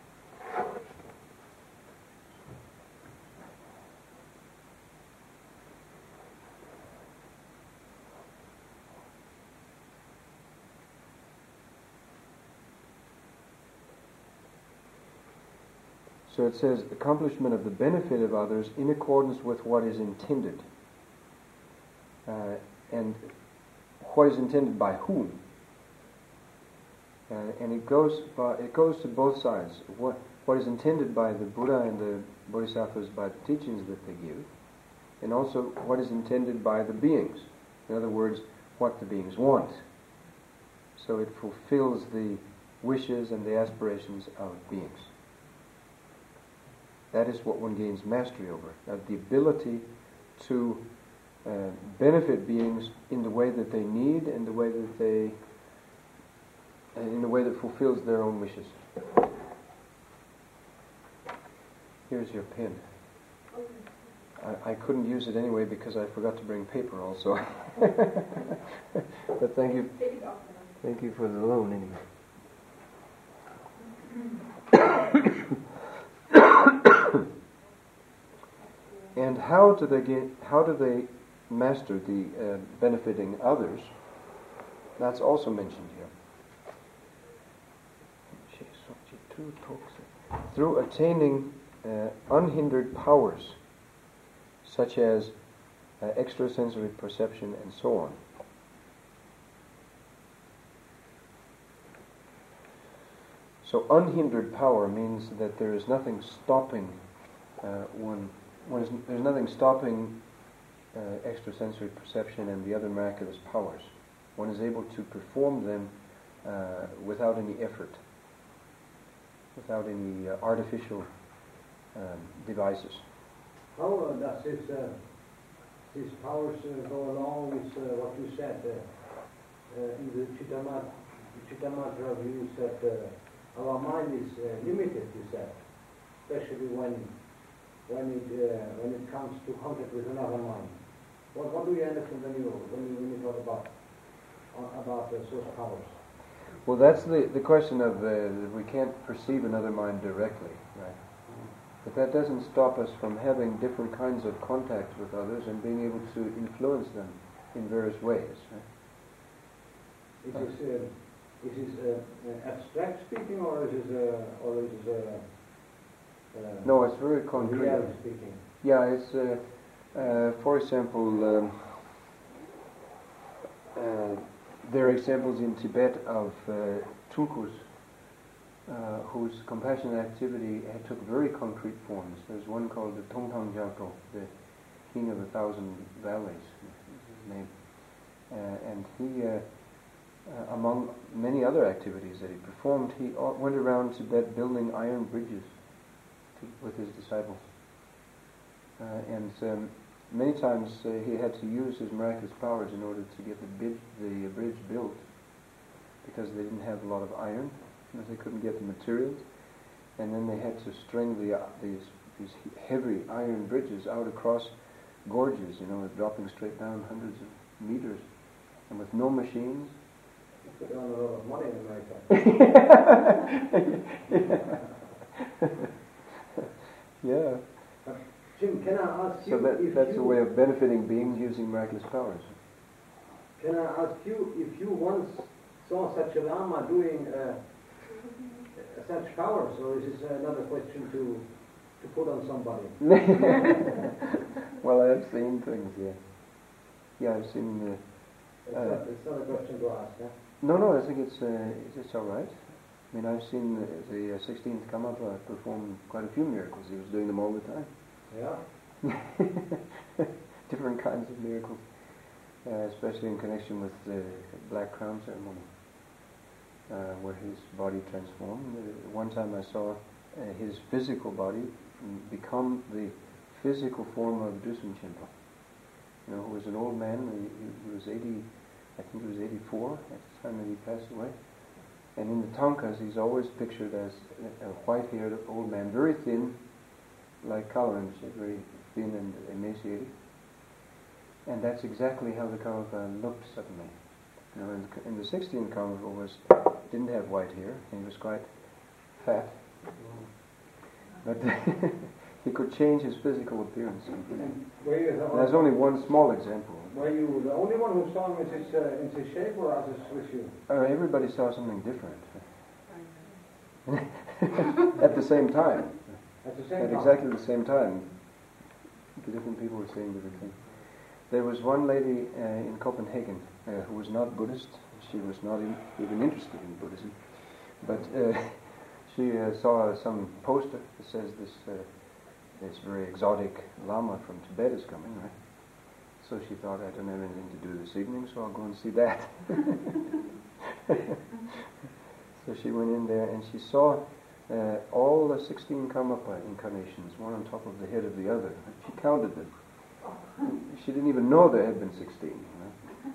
So it says, accomplishment of the benefit of others in accordance with what is intended. And what is intended by whom? And it goes to both sides. What is intended by the Buddha and the Bodhisattvas by the teachings that they give, and also what is intended by the beings. In other words, what the beings want. So it fulfills the wishes and the aspirations of beings. That is what one gains mastery over. The ability to benefit beings in the way that they need, and the way that in the way that fulfills their own wishes. Here's your pen. I couldn't use it anyway because I forgot to bring paper also. But thank you. Thank you for the loan anyway. And how do they master the benefiting others? That's also mentioned here. Through attaining unhindered powers, such as extrasensory perception and so on. So unhindered power means that there is nothing stopping there's nothing stopping extrasensory perception and the other miraculous powers. One is able to perform them without any effort, without any artificial devices. How does these powers go along with what you said in the Chittamatra view? You said our mind is limited. You said, especially when it comes to contact with another mind. What do you understand when you talk about those powers? Well, that's the question of we can't perceive another mind directly, right? But that doesn't stop us from having different kinds of contact with others and being able to influence them in various ways, right? Is this abstract speaking, or is it no, it's very concrete. Reality speaking? Yeah, it's for example, there are examples in Tibet of tulkus whose compassionate activity took very concrete forms. There's one called the Tongtang Gyalpo, the King of the Thousand Valleys, is his name. And he, among many other activities that he performed, he went around Tibet building iron bridges with his disciples. And many times he had to use his miraculous powers in order to get the bridge built, because they didn't have a lot of iron, because they couldn't get the materials, and then they had to string these heavy iron bridges out across gorges, dropping straight down hundreds of meters, and with no machines. You could earn a lot of money in America. Yeah. Jim, can I ask you? So that's a way of benefiting beings using miraculous powers. Can I ask you if you once saw such a Lama doing such powers, or is this another question to put on somebody? Well, I have seen things, yeah. Yeah, I've seen. It's not a question to ask, huh? No, I think it's all right. I mean, I've seen the 16th Karmapa perform quite a few miracles. He was doing them all the time. Yeah. Different kinds of miracles, especially in connection with the Black Crown ceremony, where his body transformed. One time I saw his physical body become the physical form of Dusun Chenpa, who was an old man. He was 80, I think he was 84 at the time that he passed away. And in the Tankas, he's always pictured as a white-haired old man, very thin, like Kalarinpoche, very thin and emaciated. And that's exactly how the Karmapa looked suddenly. In the 16th Karmapa didn't have white hair, and he was quite fat. But he could change his physical appearance. There's only one small example. Were you the only one who saw him in his shape, or others with you? Everybody saw something different. At the same time. At exactly the same time. The different people were saying different things. There was one lady in Copenhagen who was not Buddhist. She was not even interested in Buddhism. But she saw some poster that says this this very exotic Lama from Tibet is coming, right? So she thought, I don't have anything to do this evening, so I'll go and see that. So she went in there and she saw all the 16 Karmapa incarnations, one on top of the head of the other. She counted them. She didn't even know there had been 16. You know?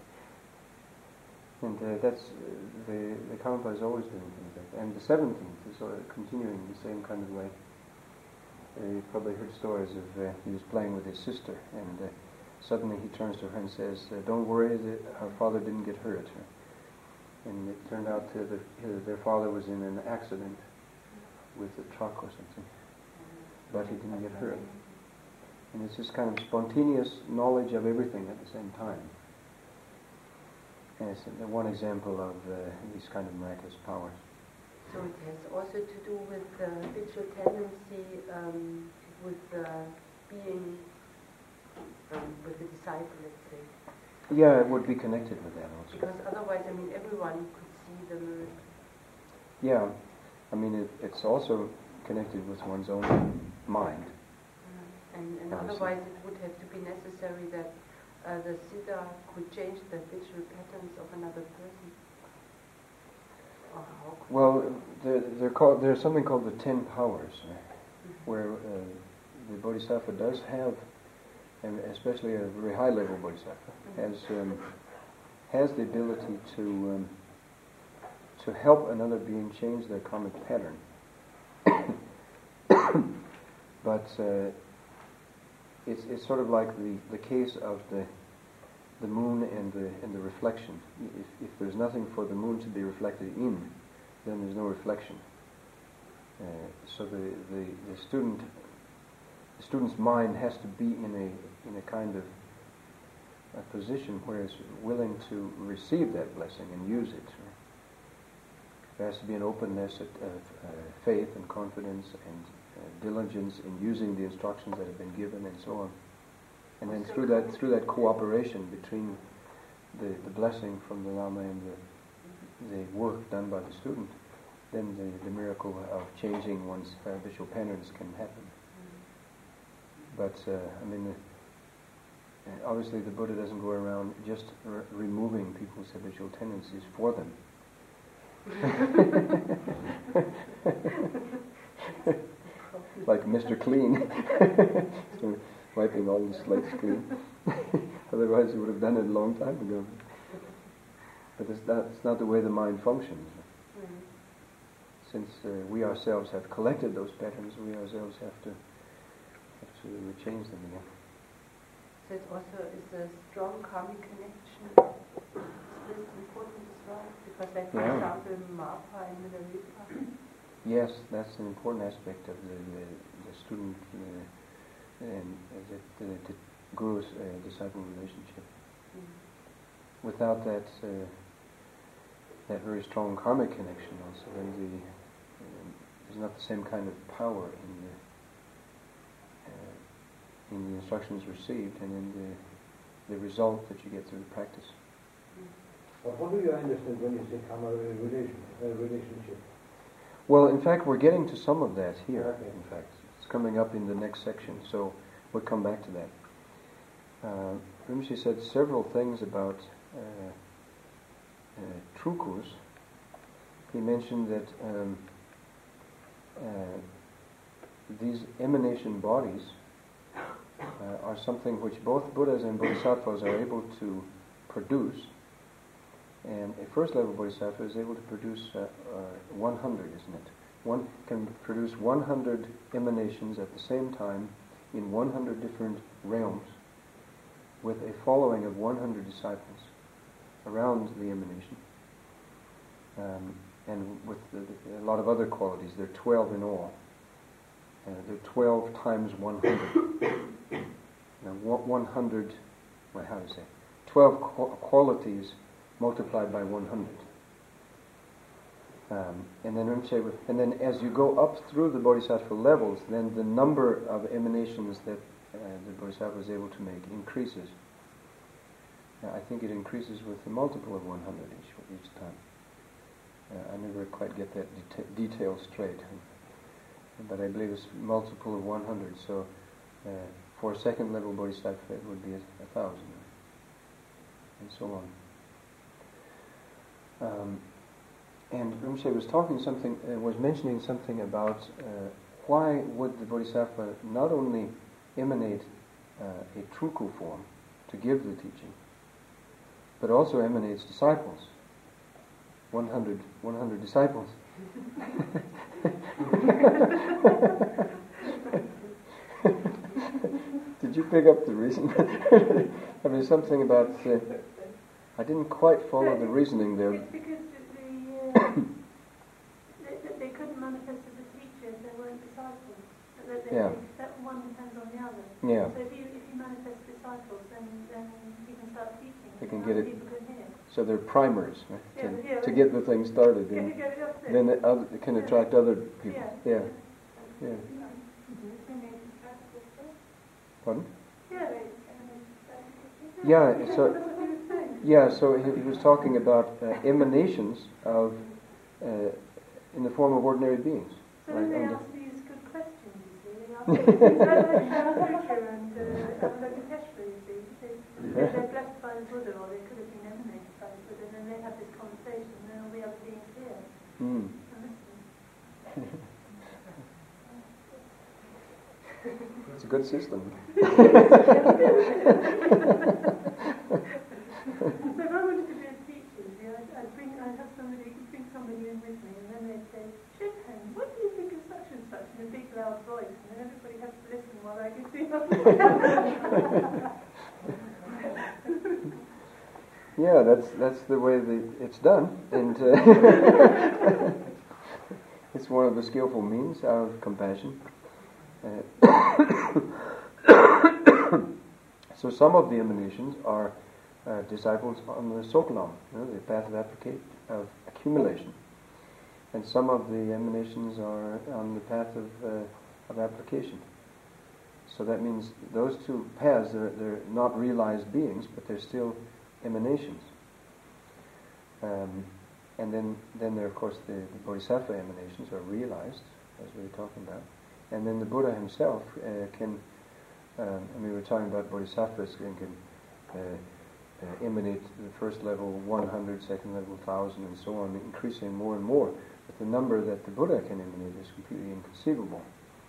And that's the Karmapa is always doing things like that. And the 17th is continuing the same kind of way. You probably heard stories of he was playing with his sister, and suddenly he turns to her and says, "Don't worry, our father didn't get hurt." And it turned out their father was in an accident with a truck or something, but he didn't get hurt. And it's this kind of spontaneous knowledge of everything at the same time. And it's one example of these kind of miraculous powers. So it has also to do with the habitual tendency with being with the disciple, let's say. Yeah, it would be connected with that also. Because otherwise, I mean, everyone could see the miracle. Yeah, I mean, it's also connected with one's own mind. And otherwise it would have to be necessary that the Siddha could change the habitual patterns of another person. Or how could well, there's something called the 10 powers, where the Bodhisattva does have, and especially a very high level Bodhisattva, has the ability to help another being change their karmic pattern. But it's sort of like the case of the moon and the reflection. If there's nothing for the moon to be reflected in, then there's no reflection. So the student's mind has to be in a kind of a position where it's willing to receive that blessing and use it. There has to be an openness of faith and confidence and diligence in using the instructions that have been given and so on. And then through that cooperation between the blessing from the Lama and the work done by the student, then the miracle of changing one's habitual patterns can happen. But I mean, obviously the Buddha doesn't go around just removing people's habitual tendencies for them. Like Mr. Clean, so wiping all the slates clean. Otherwise, he would have done it a long time ago. But it's not the way the mind functions. Since we ourselves have collected those patterns, we ourselves have to change them again. So it also is a strong karmic connection. Is this important as well? Because, like, for example, Mapa and Milarepa. Yes, that's an important aspect of the student and the guru's disciple relationship. Without that very strong karmic connection, also, then there's not the same kind of power in the instructions received and in the result that you get through the practice. But what do you understand when you say karma relationship? Well, in fact, we're getting to some of that here. Okay. In fact, it's coming up in the next section, so we'll come back to that. Rinpoche said several things about trukus. He mentioned that these emanation bodies are something which both Buddhas and Bodhisattvas are able to produce. And a first level Bodhisattva is able to produce 100, isn't it? One can produce 100 emanations at the same time in 100 different realms with a following of 100 disciples around the emanation. And with a lot of other qualities. There are 12 in all. There are 12 times 100. Now 100, well, how do you say? 12 qualities multiplied by 100. And then as you go up through the Bodhisattva levels, then the number of emanations that the Bodhisattva is able to make increases. I think it increases with a multiple of 100 each time. I never quite get that detail straight. but I believe it's multiple of 100. So for a second level bodhisattva, it would be 1,000, and so on. And Rinpoche was mentioning something about why would the bodhisattva not only emanate a truku form to give the teaching, but also emanates disciples, 100 disciples. Did you pick up the reason? I mean, something about... I didn't quite follow the reasoning there. It's because they couldn't manifest as a teacher if they weren't disciples. That one depends on the other. Yeah. So if you manifest disciples, then you can start teaching. They can get it. People can hear. So they're primers, right? To get the thing started. And Then then it can attract other people. Yeah. Pardon? So he was talking about emanations of in the form of ordinary beings. So right? they ask these good questions, you see. They ask things like Avalokiteshvara and Avalokiteshvara, you see. They're blessed by the Buddha, or they could have been emanated by the Buddha, and then they have this conversation, and then all the other beings hear. And listen. It's a good system. So if I wanted to be a teacher, I'd have somebody in with me, and then they'd say, Shinpen, what do you think of such and such, in a big loud voice, and then everybody has to listen while I give the Yeah, that's the way it's done, and it's one of the skillful means of compassion. So some of the emanations are disciples on the Sokalam, the path of accumulation, and some of the emanations are on the path of application. So that means those two paths, they're not realized beings, but they're still emanations. And then there, of course, the Bodhisattva emanations are realized, as we were talking about. And then the Buddha himself can, we were talking about Bodhisattvas can emanate the first level 100, second level 1,000, and so on, increasing more and more. But the number that the Buddha can emanate is completely inconceivable.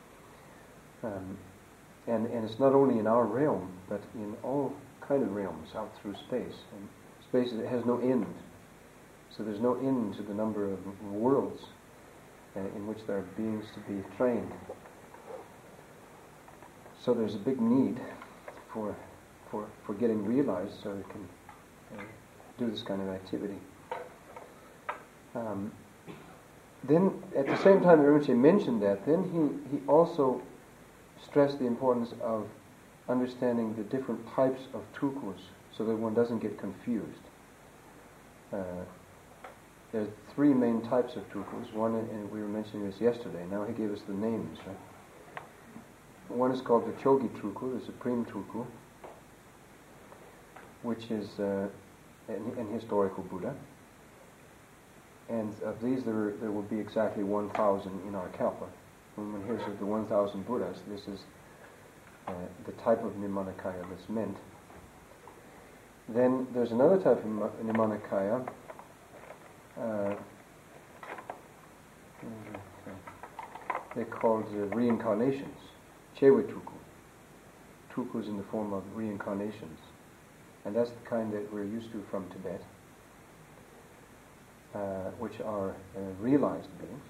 And it's not only in our realm, but in all kind of realms out through space. And space has no end. So there's no end to the number of worlds in which there are beings to be trained. So there's a big need for getting realized so we can do this kind of activity. Then at the same time Rinpoche mentioned that, then he also stressed the importance of understanding the different types of trukus so that one doesn't get confused. There are three main types of trukus. One, and we were mentioning this yesterday, now he gave us the names, right? One is called the Chogi truku, the supreme truku, which is an historical Buddha. And of these there will be exactly 1,000 in our Kalpa. When one hears of the 1,000 Buddhas, this is the type of Nirmanakaya that's meant. Then there's another type of Nirmanakaya. They're called reincarnations, Chewe Truku. Trukus in the form of reincarnations. And that's the kind that we're used to from Tibet, which are realized beings.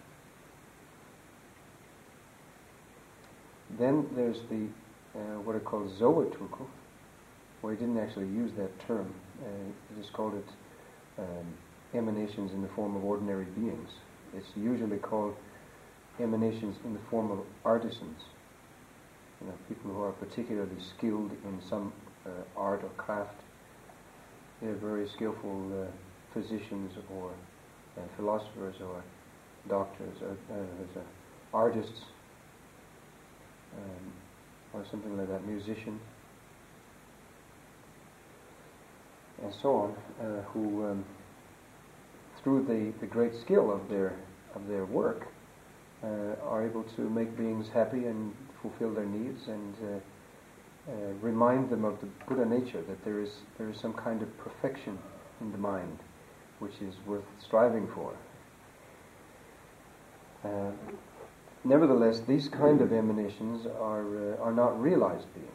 Then there's the what are called Zoa Truku, where he didn't actually use that term. He just called it emanations in the form of ordinary beings. It's usually called emanations in the form of artisans. People who are particularly skilled in some art or craft. They're very skillful physicians or philosophers or doctors or artists or something like that, musician, and so on, who through the great skill of their work are able to make beings happy and fulfill their needs, and remind them of the Buddha nature, that there is some kind of perfection in the mind which is worth striving for. Nevertheless, these kind of emanations are not realized beings.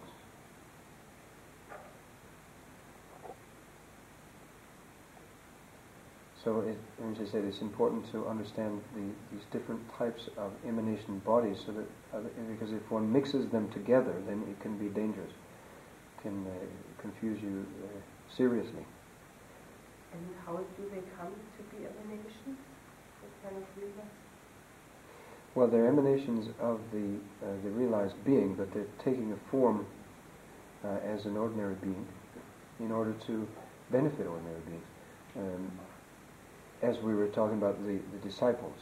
So, as I said, it's important to understand these different types of emanation bodies, so that because if one mixes them together, then it can be dangerous. It can confuse you seriously. And how do they come to be emanations? What kind of realized? Well, they're emanations of the realized being, but they're taking a form as an ordinary being in order to benefit ordinary beings. As we were talking about the disciples,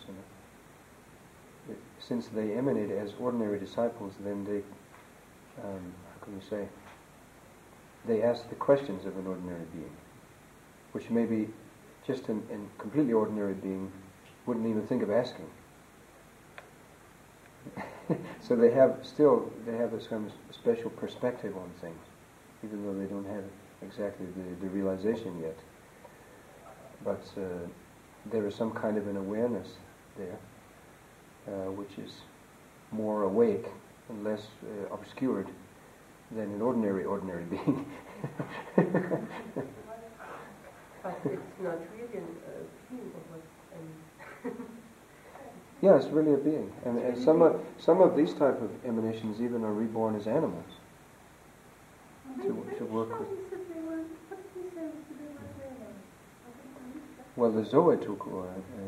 since they emanate as ordinary disciples, then they, how can we say, they ask the questions of an ordinary being, which maybe just a completely ordinary being wouldn't even think of asking. So they have this kind of special perspective on things, even though they don't have exactly the realization yet. But there is some kind of an awareness there, which is more awake and less obscured than an ordinary being. But it's not really a being of what. Yeah, it's really a being, and some of these type of emanations even are reborn as animals to work with. Well, the Zoetuk, or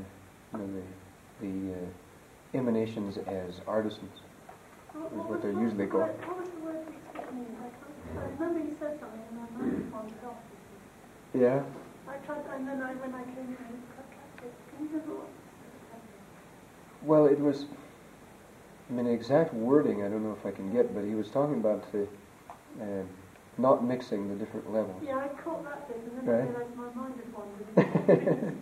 the emanations as artisans, is what they're usually called. What was the word that mean? I remember you said something and my mind wandered off. Yeah. I tried, and then when I came in, I catch it. Can you remember what? Well, it was, exact wording I don't know if I can get, but he was talking about not mixing the different levels. Yeah, I caught that bit, and then Right. I realised my mind had wandered.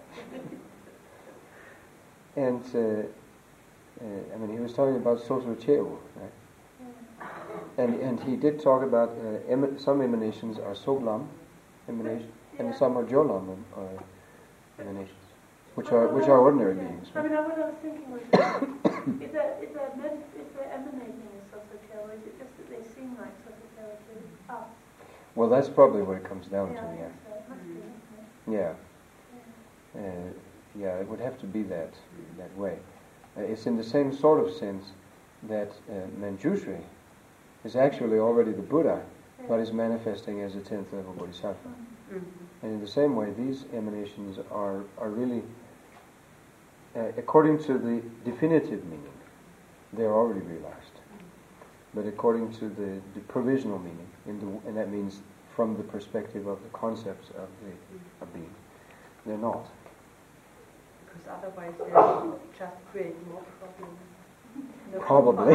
And he was talking about Soso Cheo, right? Yeah. And he did talk about some emanations are Soglam emanations, and some are Jolam emanations, which are ordinary beings. I Right? mean, what I was thinking was, is there emanating as Soso or is it just that they seem like Soso to us? Well, that's probably what it comes down to, Yeah, yeah. so it must be, isn't it? Yeah. Yeah, it would have to be that way. It's in the same sort of sense that Manjushri is actually already the Buddha, but is manifesting as a 10th level Bodhisattva. Mm-hmm. And in the same way, these emanations are really, according to the definitive meaning, they're already realized. But according to the provisional meaning, and that means from the perspective of the concepts of being, they're not. Because otherwise they'll just create more problems. No Probably.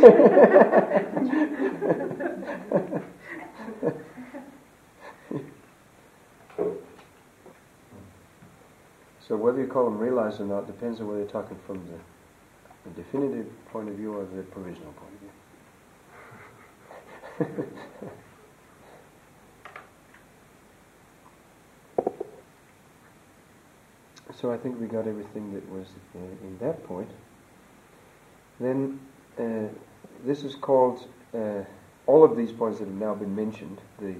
So whether you call them realized or not depends on whether you're talking from the definitive point of view or the provisional point of view. So I think we got everything that was in that point. Then this is called, all of these points that have now been mentioned, the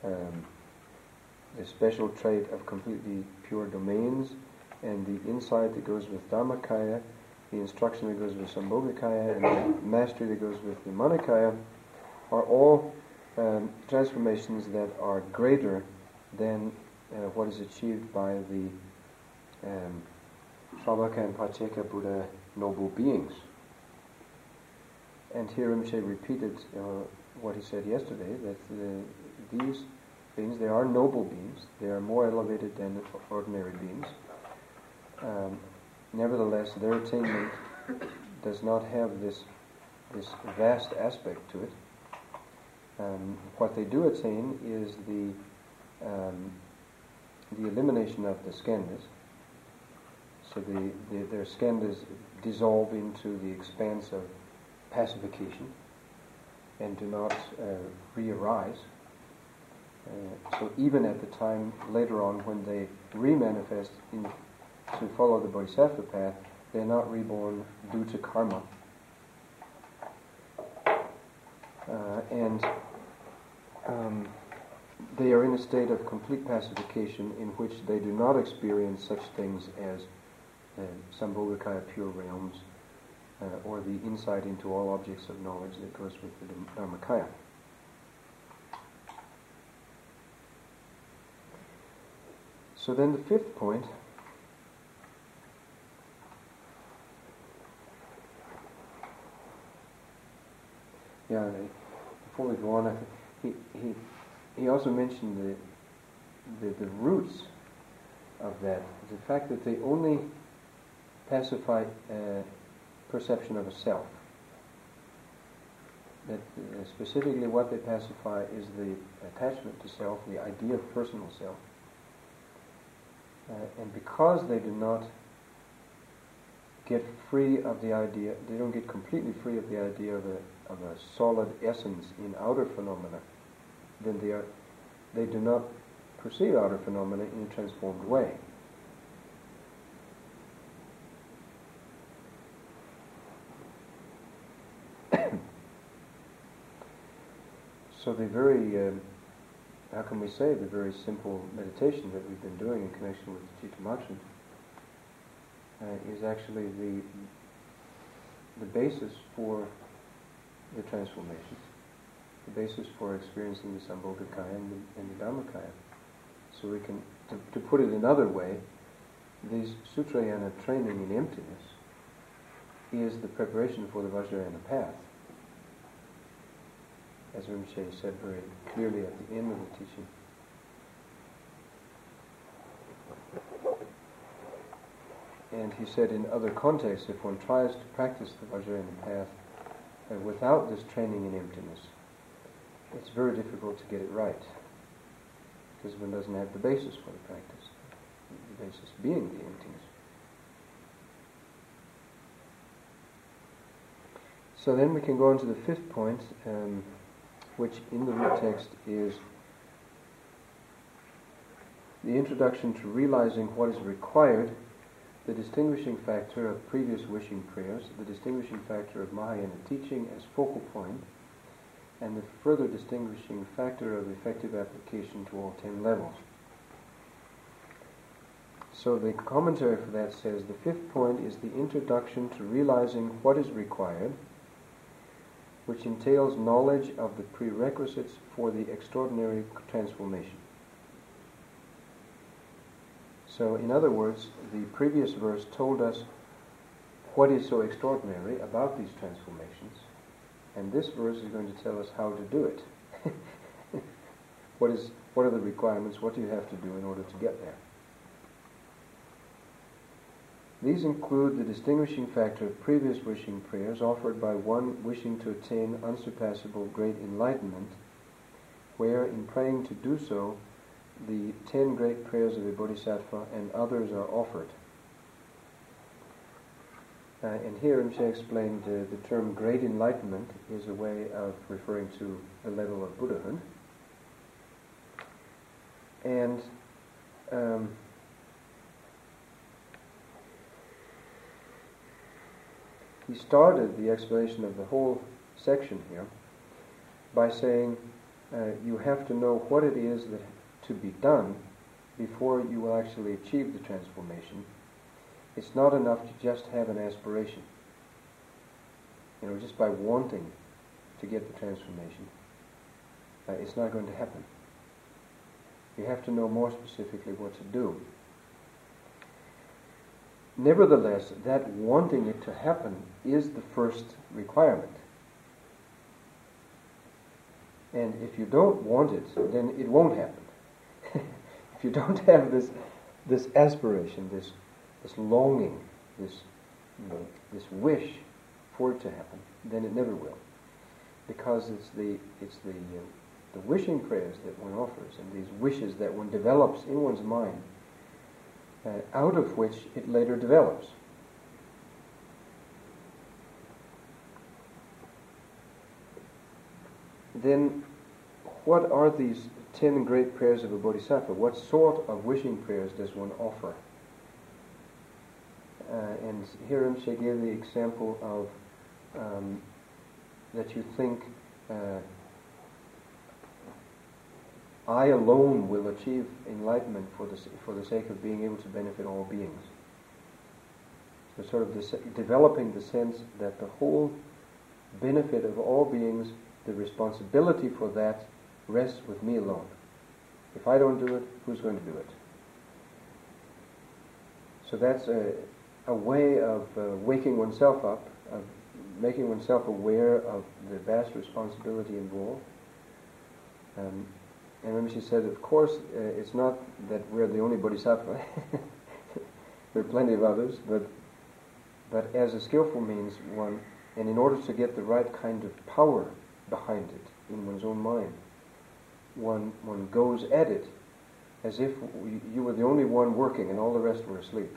special trait of completely pure domains, and the insight that goes with Dharmakaya, the instruction that goes with Sambhogakaya, and the mastery that goes with the Manakaya, are all transformations that are greater than what is achieved by the Shravaka and Pacheka Buddha noble beings. And here Rinpoche repeated what he said yesterday, that these beings, they are noble beings, they are more elevated than ordinary beings. Nevertheless, their attainment does not have this vast aspect to it. What they do attain is the elimination of the skandhas. So their skandhas dissolve into the expanse of pacification and do not re-arise. So even at the time later on when they re-manifest to follow the bodhisattva path, they're not reborn due to karma. And they are in a state of complete pacification in which they do not experience such things as Sambhogakaya pure realms or the insight into all objects of knowledge that goes with the Dharmakaya. So then the fifth point before we go on, he also mentioned the roots of that, the fact that they only pacify perception of a self. That specifically what they pacify is the attachment to self, the idea of personal self. And because they do not get free of the idea, they don't get completely free of the idea of a solid essence in outer phenomena, then they do not perceive outer phenomena in a transformed way. So the very, how can we say, the very simple meditation that we've been doing in connection with Chittamattha is actually the basis for the transformations, the basis for experiencing the Sambhogakaya and the Dharmakaya. So we can, to put it another way, this Sutrayana training in emptiness is the preparation for the Vajrayana path. As Rinpoche said very clearly at the end of the teaching. And he said in other contexts, if one tries to practice the Vajrayana path without this training in emptiness, it's very difficult to get it right, because one doesn't have the basis for the practice, the basis being the emptiness. So then we can go on to the fifth point, which in the root text is the introduction to realizing what is required, the distinguishing factor of previous wishing prayers, the distinguishing factor of Mahayana teaching as focal point, and the further distinguishing factor of effective application to all 10 levels. So the commentary for that says the fifth point is the introduction to realizing what is required, which entails knowledge of the prerequisites for the extraordinary transformation. So, in other words, the previous verse told us what is so extraordinary about these transformations, and this verse is going to tell us how to do it. What are the requirements? What do you have to do in order to get there? These include the distinguishing factor of previous wishing prayers offered by one wishing to attain unsurpassable great enlightenment, where in praying to do so, the 10 great prayers of a bodhisattva and others are offered. And here Rinpoche explained the term great enlightenment is a way of referring to the level of Buddhahood. And he started the explanation of the whole section here by saying you have to know what it is that to be done before you will actually achieve the transformation. It's not enough to just have an aspiration. Just by wanting to get the transformation, it's not going to happen. You have to know more specifically what to do. Nevertheless, that wanting it to happen is the first requirement. And if you don't want it, then it won't happen. If you don't have this aspiration, this longing, this wish for it to happen, then it never will. Because it's the wishing prayers that one offers and these wishes that one develops in one's mind out of which it later develops. Then, what are these 10 great prayers of a bodhisattva? What sort of wishing prayers does one offer? And here Rinpoche gave the example of that you think I alone will achieve enlightenment for the sake of being able to benefit all beings. So sort of developing the sense that the whole benefit of all beings, the responsibility for that rests with me alone. If I don't do it, who's going to do it? So that's a way of waking oneself up, of making oneself aware of the vast responsibility involved. And remember she said, of course, it's not that we're the only bodhisattva. There are plenty of others, but as a skillful means, one, and in order to get the right kind of power behind it in one's own mind, one goes at it as if you were the only one working and all the rest were asleep.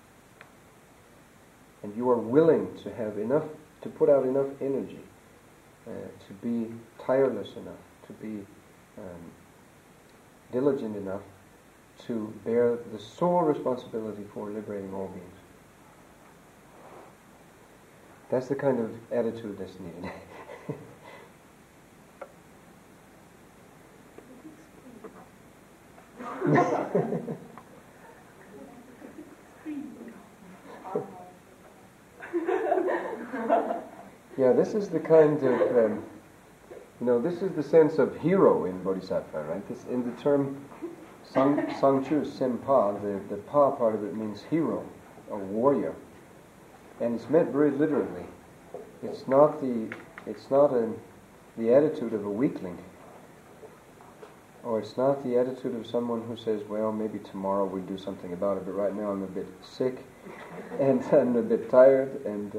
And you are willing to have enough, to put out enough energy, to be tireless enough, to be diligent enough to bear the sole responsibility for liberating all beings. That's the kind of attitude that's needed. Yeah, this is the kind of, this is the sense of hero in Bodhisattva, right? This, in the term Sangchu Sempa, the Pa part of it means hero, or warrior. And it's meant very literally. It's not the attitude of a weakling, or it's not the attitude of someone who says, well, maybe tomorrow we'll do something about it, but right now I'm a bit sick, and I'm a bit tired, and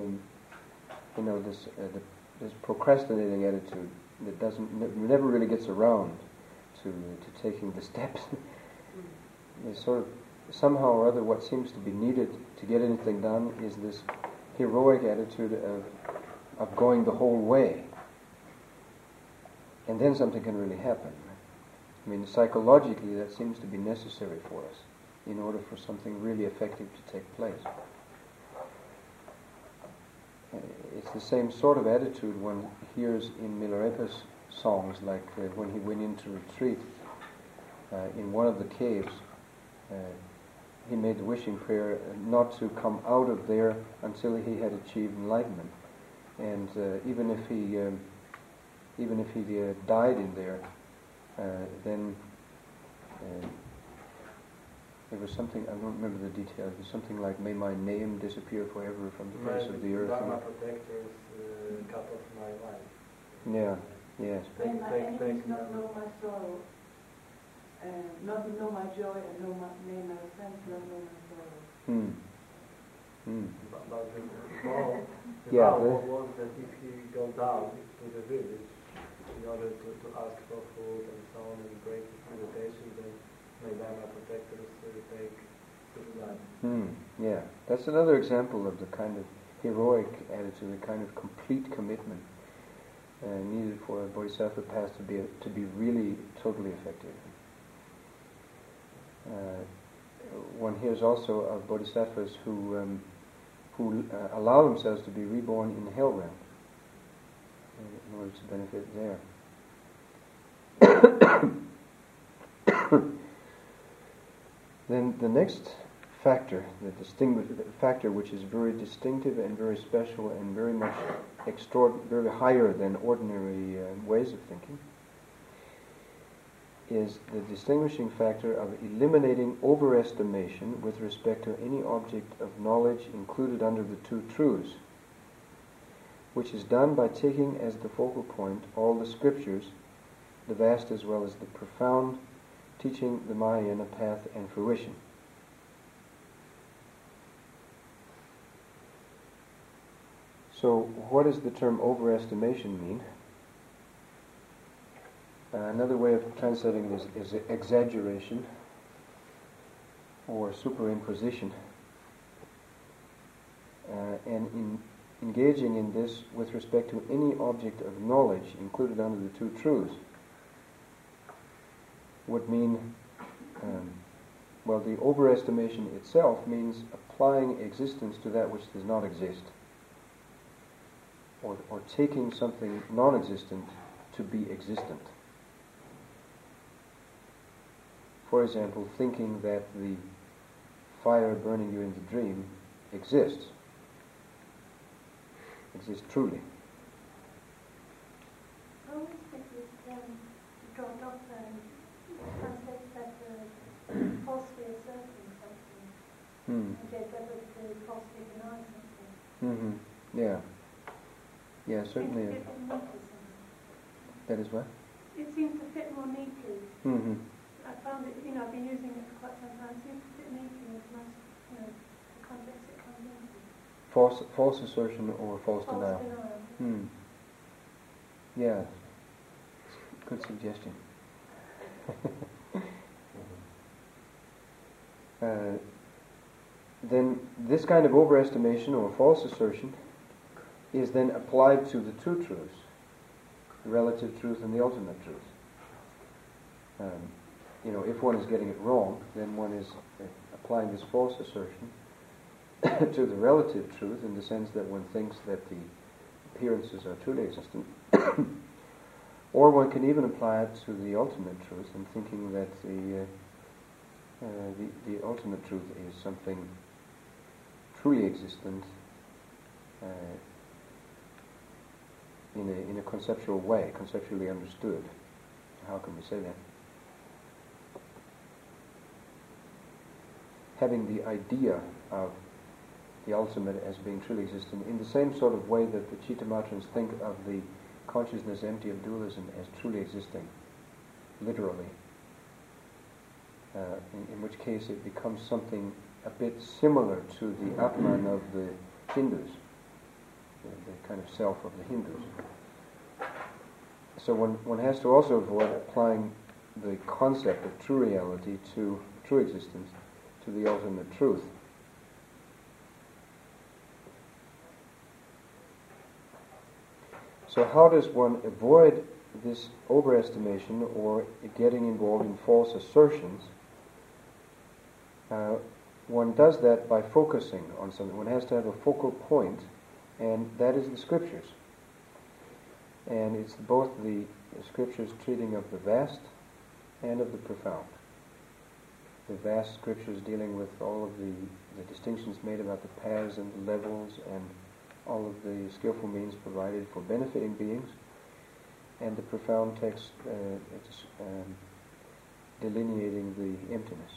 this procrastinating attitude that never really gets around to taking the steps. It's sort of, somehow or other, what seems to be needed to get anything done is this heroic attitude of going the whole way. And then something can really happen. I mean, psychologically that seems to be necessary for us in order for something really effective to take place. It's the same sort of attitude one hears in Milarepa's songs, like when he went into retreat in one of the caves. He made the wishing prayer not to come out of there until he had achieved enlightenment, and even if he died in there, then there was something, I don't remember the details. It was something like, "May my name disappear forever from the face of the earth." Dharma protectors cut off my life. Yeah. Yes. May my enemies not know my sorrow, not know my joy, and may my friends not know my sorrow. But the vow was that if he goes down to the village in order to ask for food and so on and break his meditation, then may Dharma protectors take his life. Yeah, that's another example of the kind of heroic attitude, the kind of complete commitment needed for a bodhisattva path to be really totally effective. One hears also of bodhisattvas who allow themselves to be reborn in the hell realm in order to benefit there. Then the next factor, the factor which is very distinctive and very special and very much very higher than ordinary ways of thinking, is the distinguishing factor of eliminating overestimation with respect to any object of knowledge included under the two truths, which is done by taking as the focal point all the scriptures, the vast as well as the profound, teaching the Mahayana path and fruition. So what does the term overestimation mean? Another way of translating this is exaggeration. or superimposition. And in engaging in this with respect to any object of knowledge included under the two truths would mean, the overestimation itself means applying existence to that which does not exist, or taking something non-existent to be existent. For example, thinking that the fire burning you in the dream exists truly. I always think that dropped off translates that falsely asserting something. And yet that would falsely deny something. Yeah. Yeah, certainly. It seems to fit more neatly somehow. That is what? It seems to fit more neatly. I found it, I've been using it for quite some time. It seems to fit neatly with most, the context it comes into. False assertion or false denial. Yeah, good suggestion. Then this kind of overestimation or false assertion is then applied to the two truths, the relative truth and the ultimate truth. If one is getting it wrong, then one is applying this false assertion to the relative truth in the sense that one thinks that the appearances are truly existent. Or one can even apply it to the ultimate truth in thinking that the ultimate truth is something truly existent in a conceptual way, conceptually understood. How can we say that? Having the idea of the ultimate as being truly existent in the same sort of way that the Chittamatrans think of the consciousness empty of dualism as truly existing, literally. In which case it becomes something a bit similar to the Atman of the Hindus, the kind of self of the Hindus. So one has to also avoid applying the concept of true reality to true existence to the ultimate truth. So how does one avoid this overestimation or getting involved in false assertions? One does that by focusing on something. One has to have a focal point, and that is the scriptures. And it's both the scriptures treating of the vast and of the profound. The vast scriptures dealing with all of the distinctions made about the paths and the levels and all of the skillful means provided for benefiting beings, and the profound text delineating the emptiness.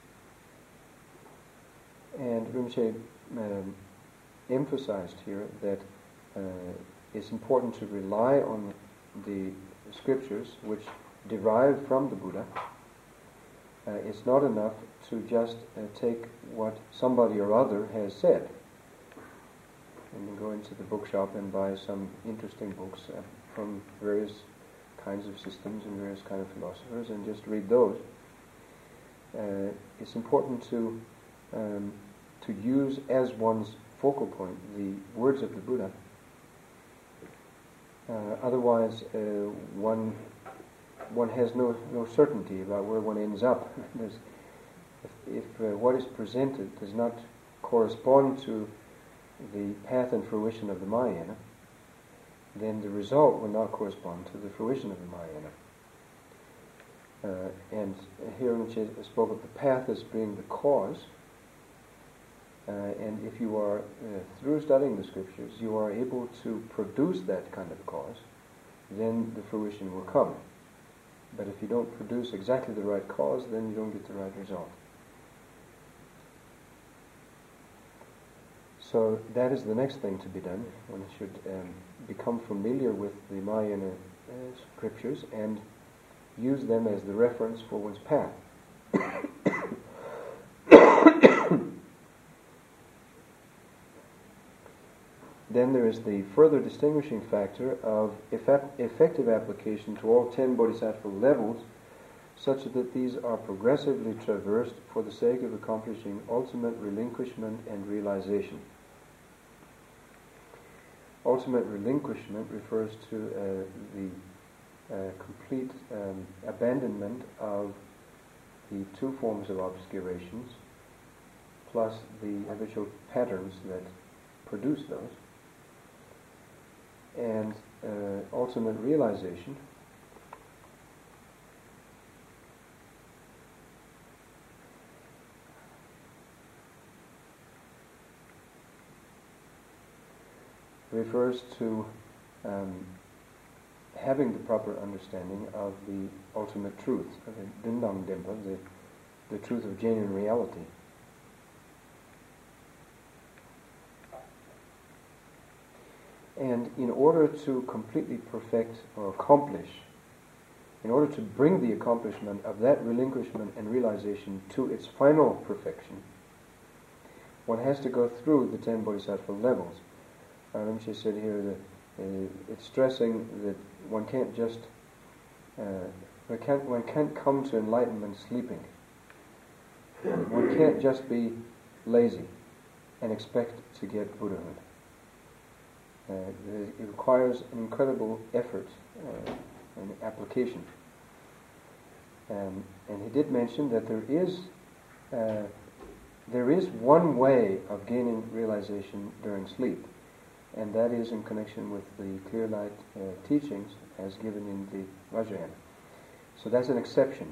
And Rinpoche emphasized here that it's important to rely on the scriptures which derive from the Buddha. It's not enough to just take what somebody or other has said and go into the bookshop and buy some interesting books from various kinds of systems and various kinds of philosophers and just read those. It's important to use as one's focal point the words of the Buddha. Otherwise, one has no certainty about where one ends up. If what is presented does not correspond to the path and fruition of the Mahayana, then the result will not correspond to the fruition of the Mahayana. And here Rinpoche spoke of the path as being the cause. And if you are, through studying the scriptures, you are able to produce that kind of cause, then the fruition will come. But if you don't produce exactly the right cause, then you don't get the right result. So that is the next thing to be done. One should become familiar with the Mahayana scriptures and use them as the reference for one's path. Then there is the further distinguishing factor of effective application to all 10 bodhisattva levels, such that these are progressively traversed for the sake of accomplishing ultimate relinquishment and realization. Ultimate relinquishment refers to the complete abandonment of the two forms of obscurations, plus the habitual patterns that produce those, and ultimate realization refers to having the proper understanding of the ultimate truth, the Dindang Dimpa, the truth of genuine reality. And in order to completely perfect or accomplish, in order to bring the accomplishment of that relinquishment and realization to its final perfection, one has to go through the 10 bodhisattva levels. Rinpoche said here that it's stressing that one can't just, one can't come to enlightenment sleeping. One can't just be lazy and expect to get Buddhahood. It requires an incredible effort and application. And he did mention that there is one way of gaining realization during sleep, and that is in connection with the Clear Light teachings as given in the Vajrayana. So that's an exception.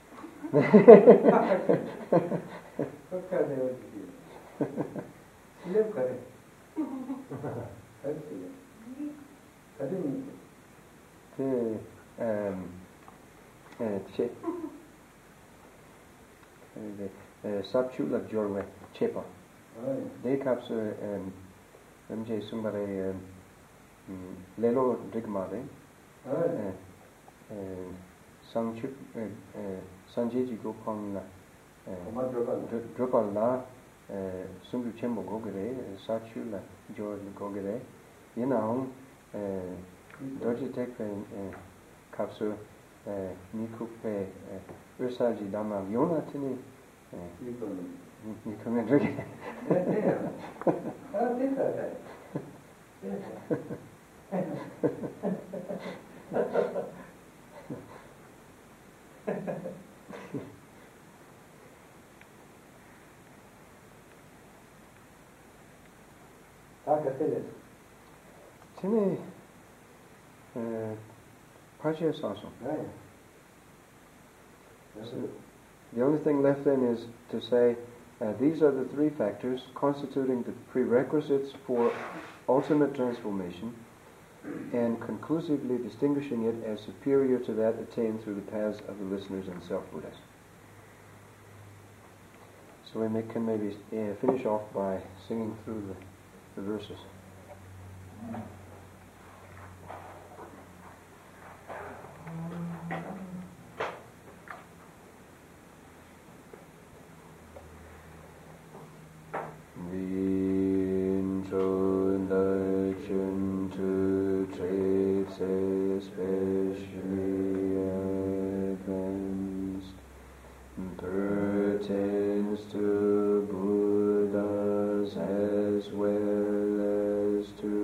Sabchula Jorwe Chepa. They capture MJ Sumbare Lelo Drigmade Sanjeji Gopang Dropala Sumbu Chembo Gogere Sachula Jor Gogere Yinaung Dojitek Kapsu Nikupe Ursaji Dama Yona Tini Nikom Drig. Tini Pajya Saso. The only thing left then is to say these are the three factors constituting the prerequisites for ultimate transformation and conclusively distinguishing it as superior to that attained through the paths of the listeners and self-Buddhas. So we can maybe finish off by singing through the verses. Introduction to traits especially advanced pertains to Buddhas as well as to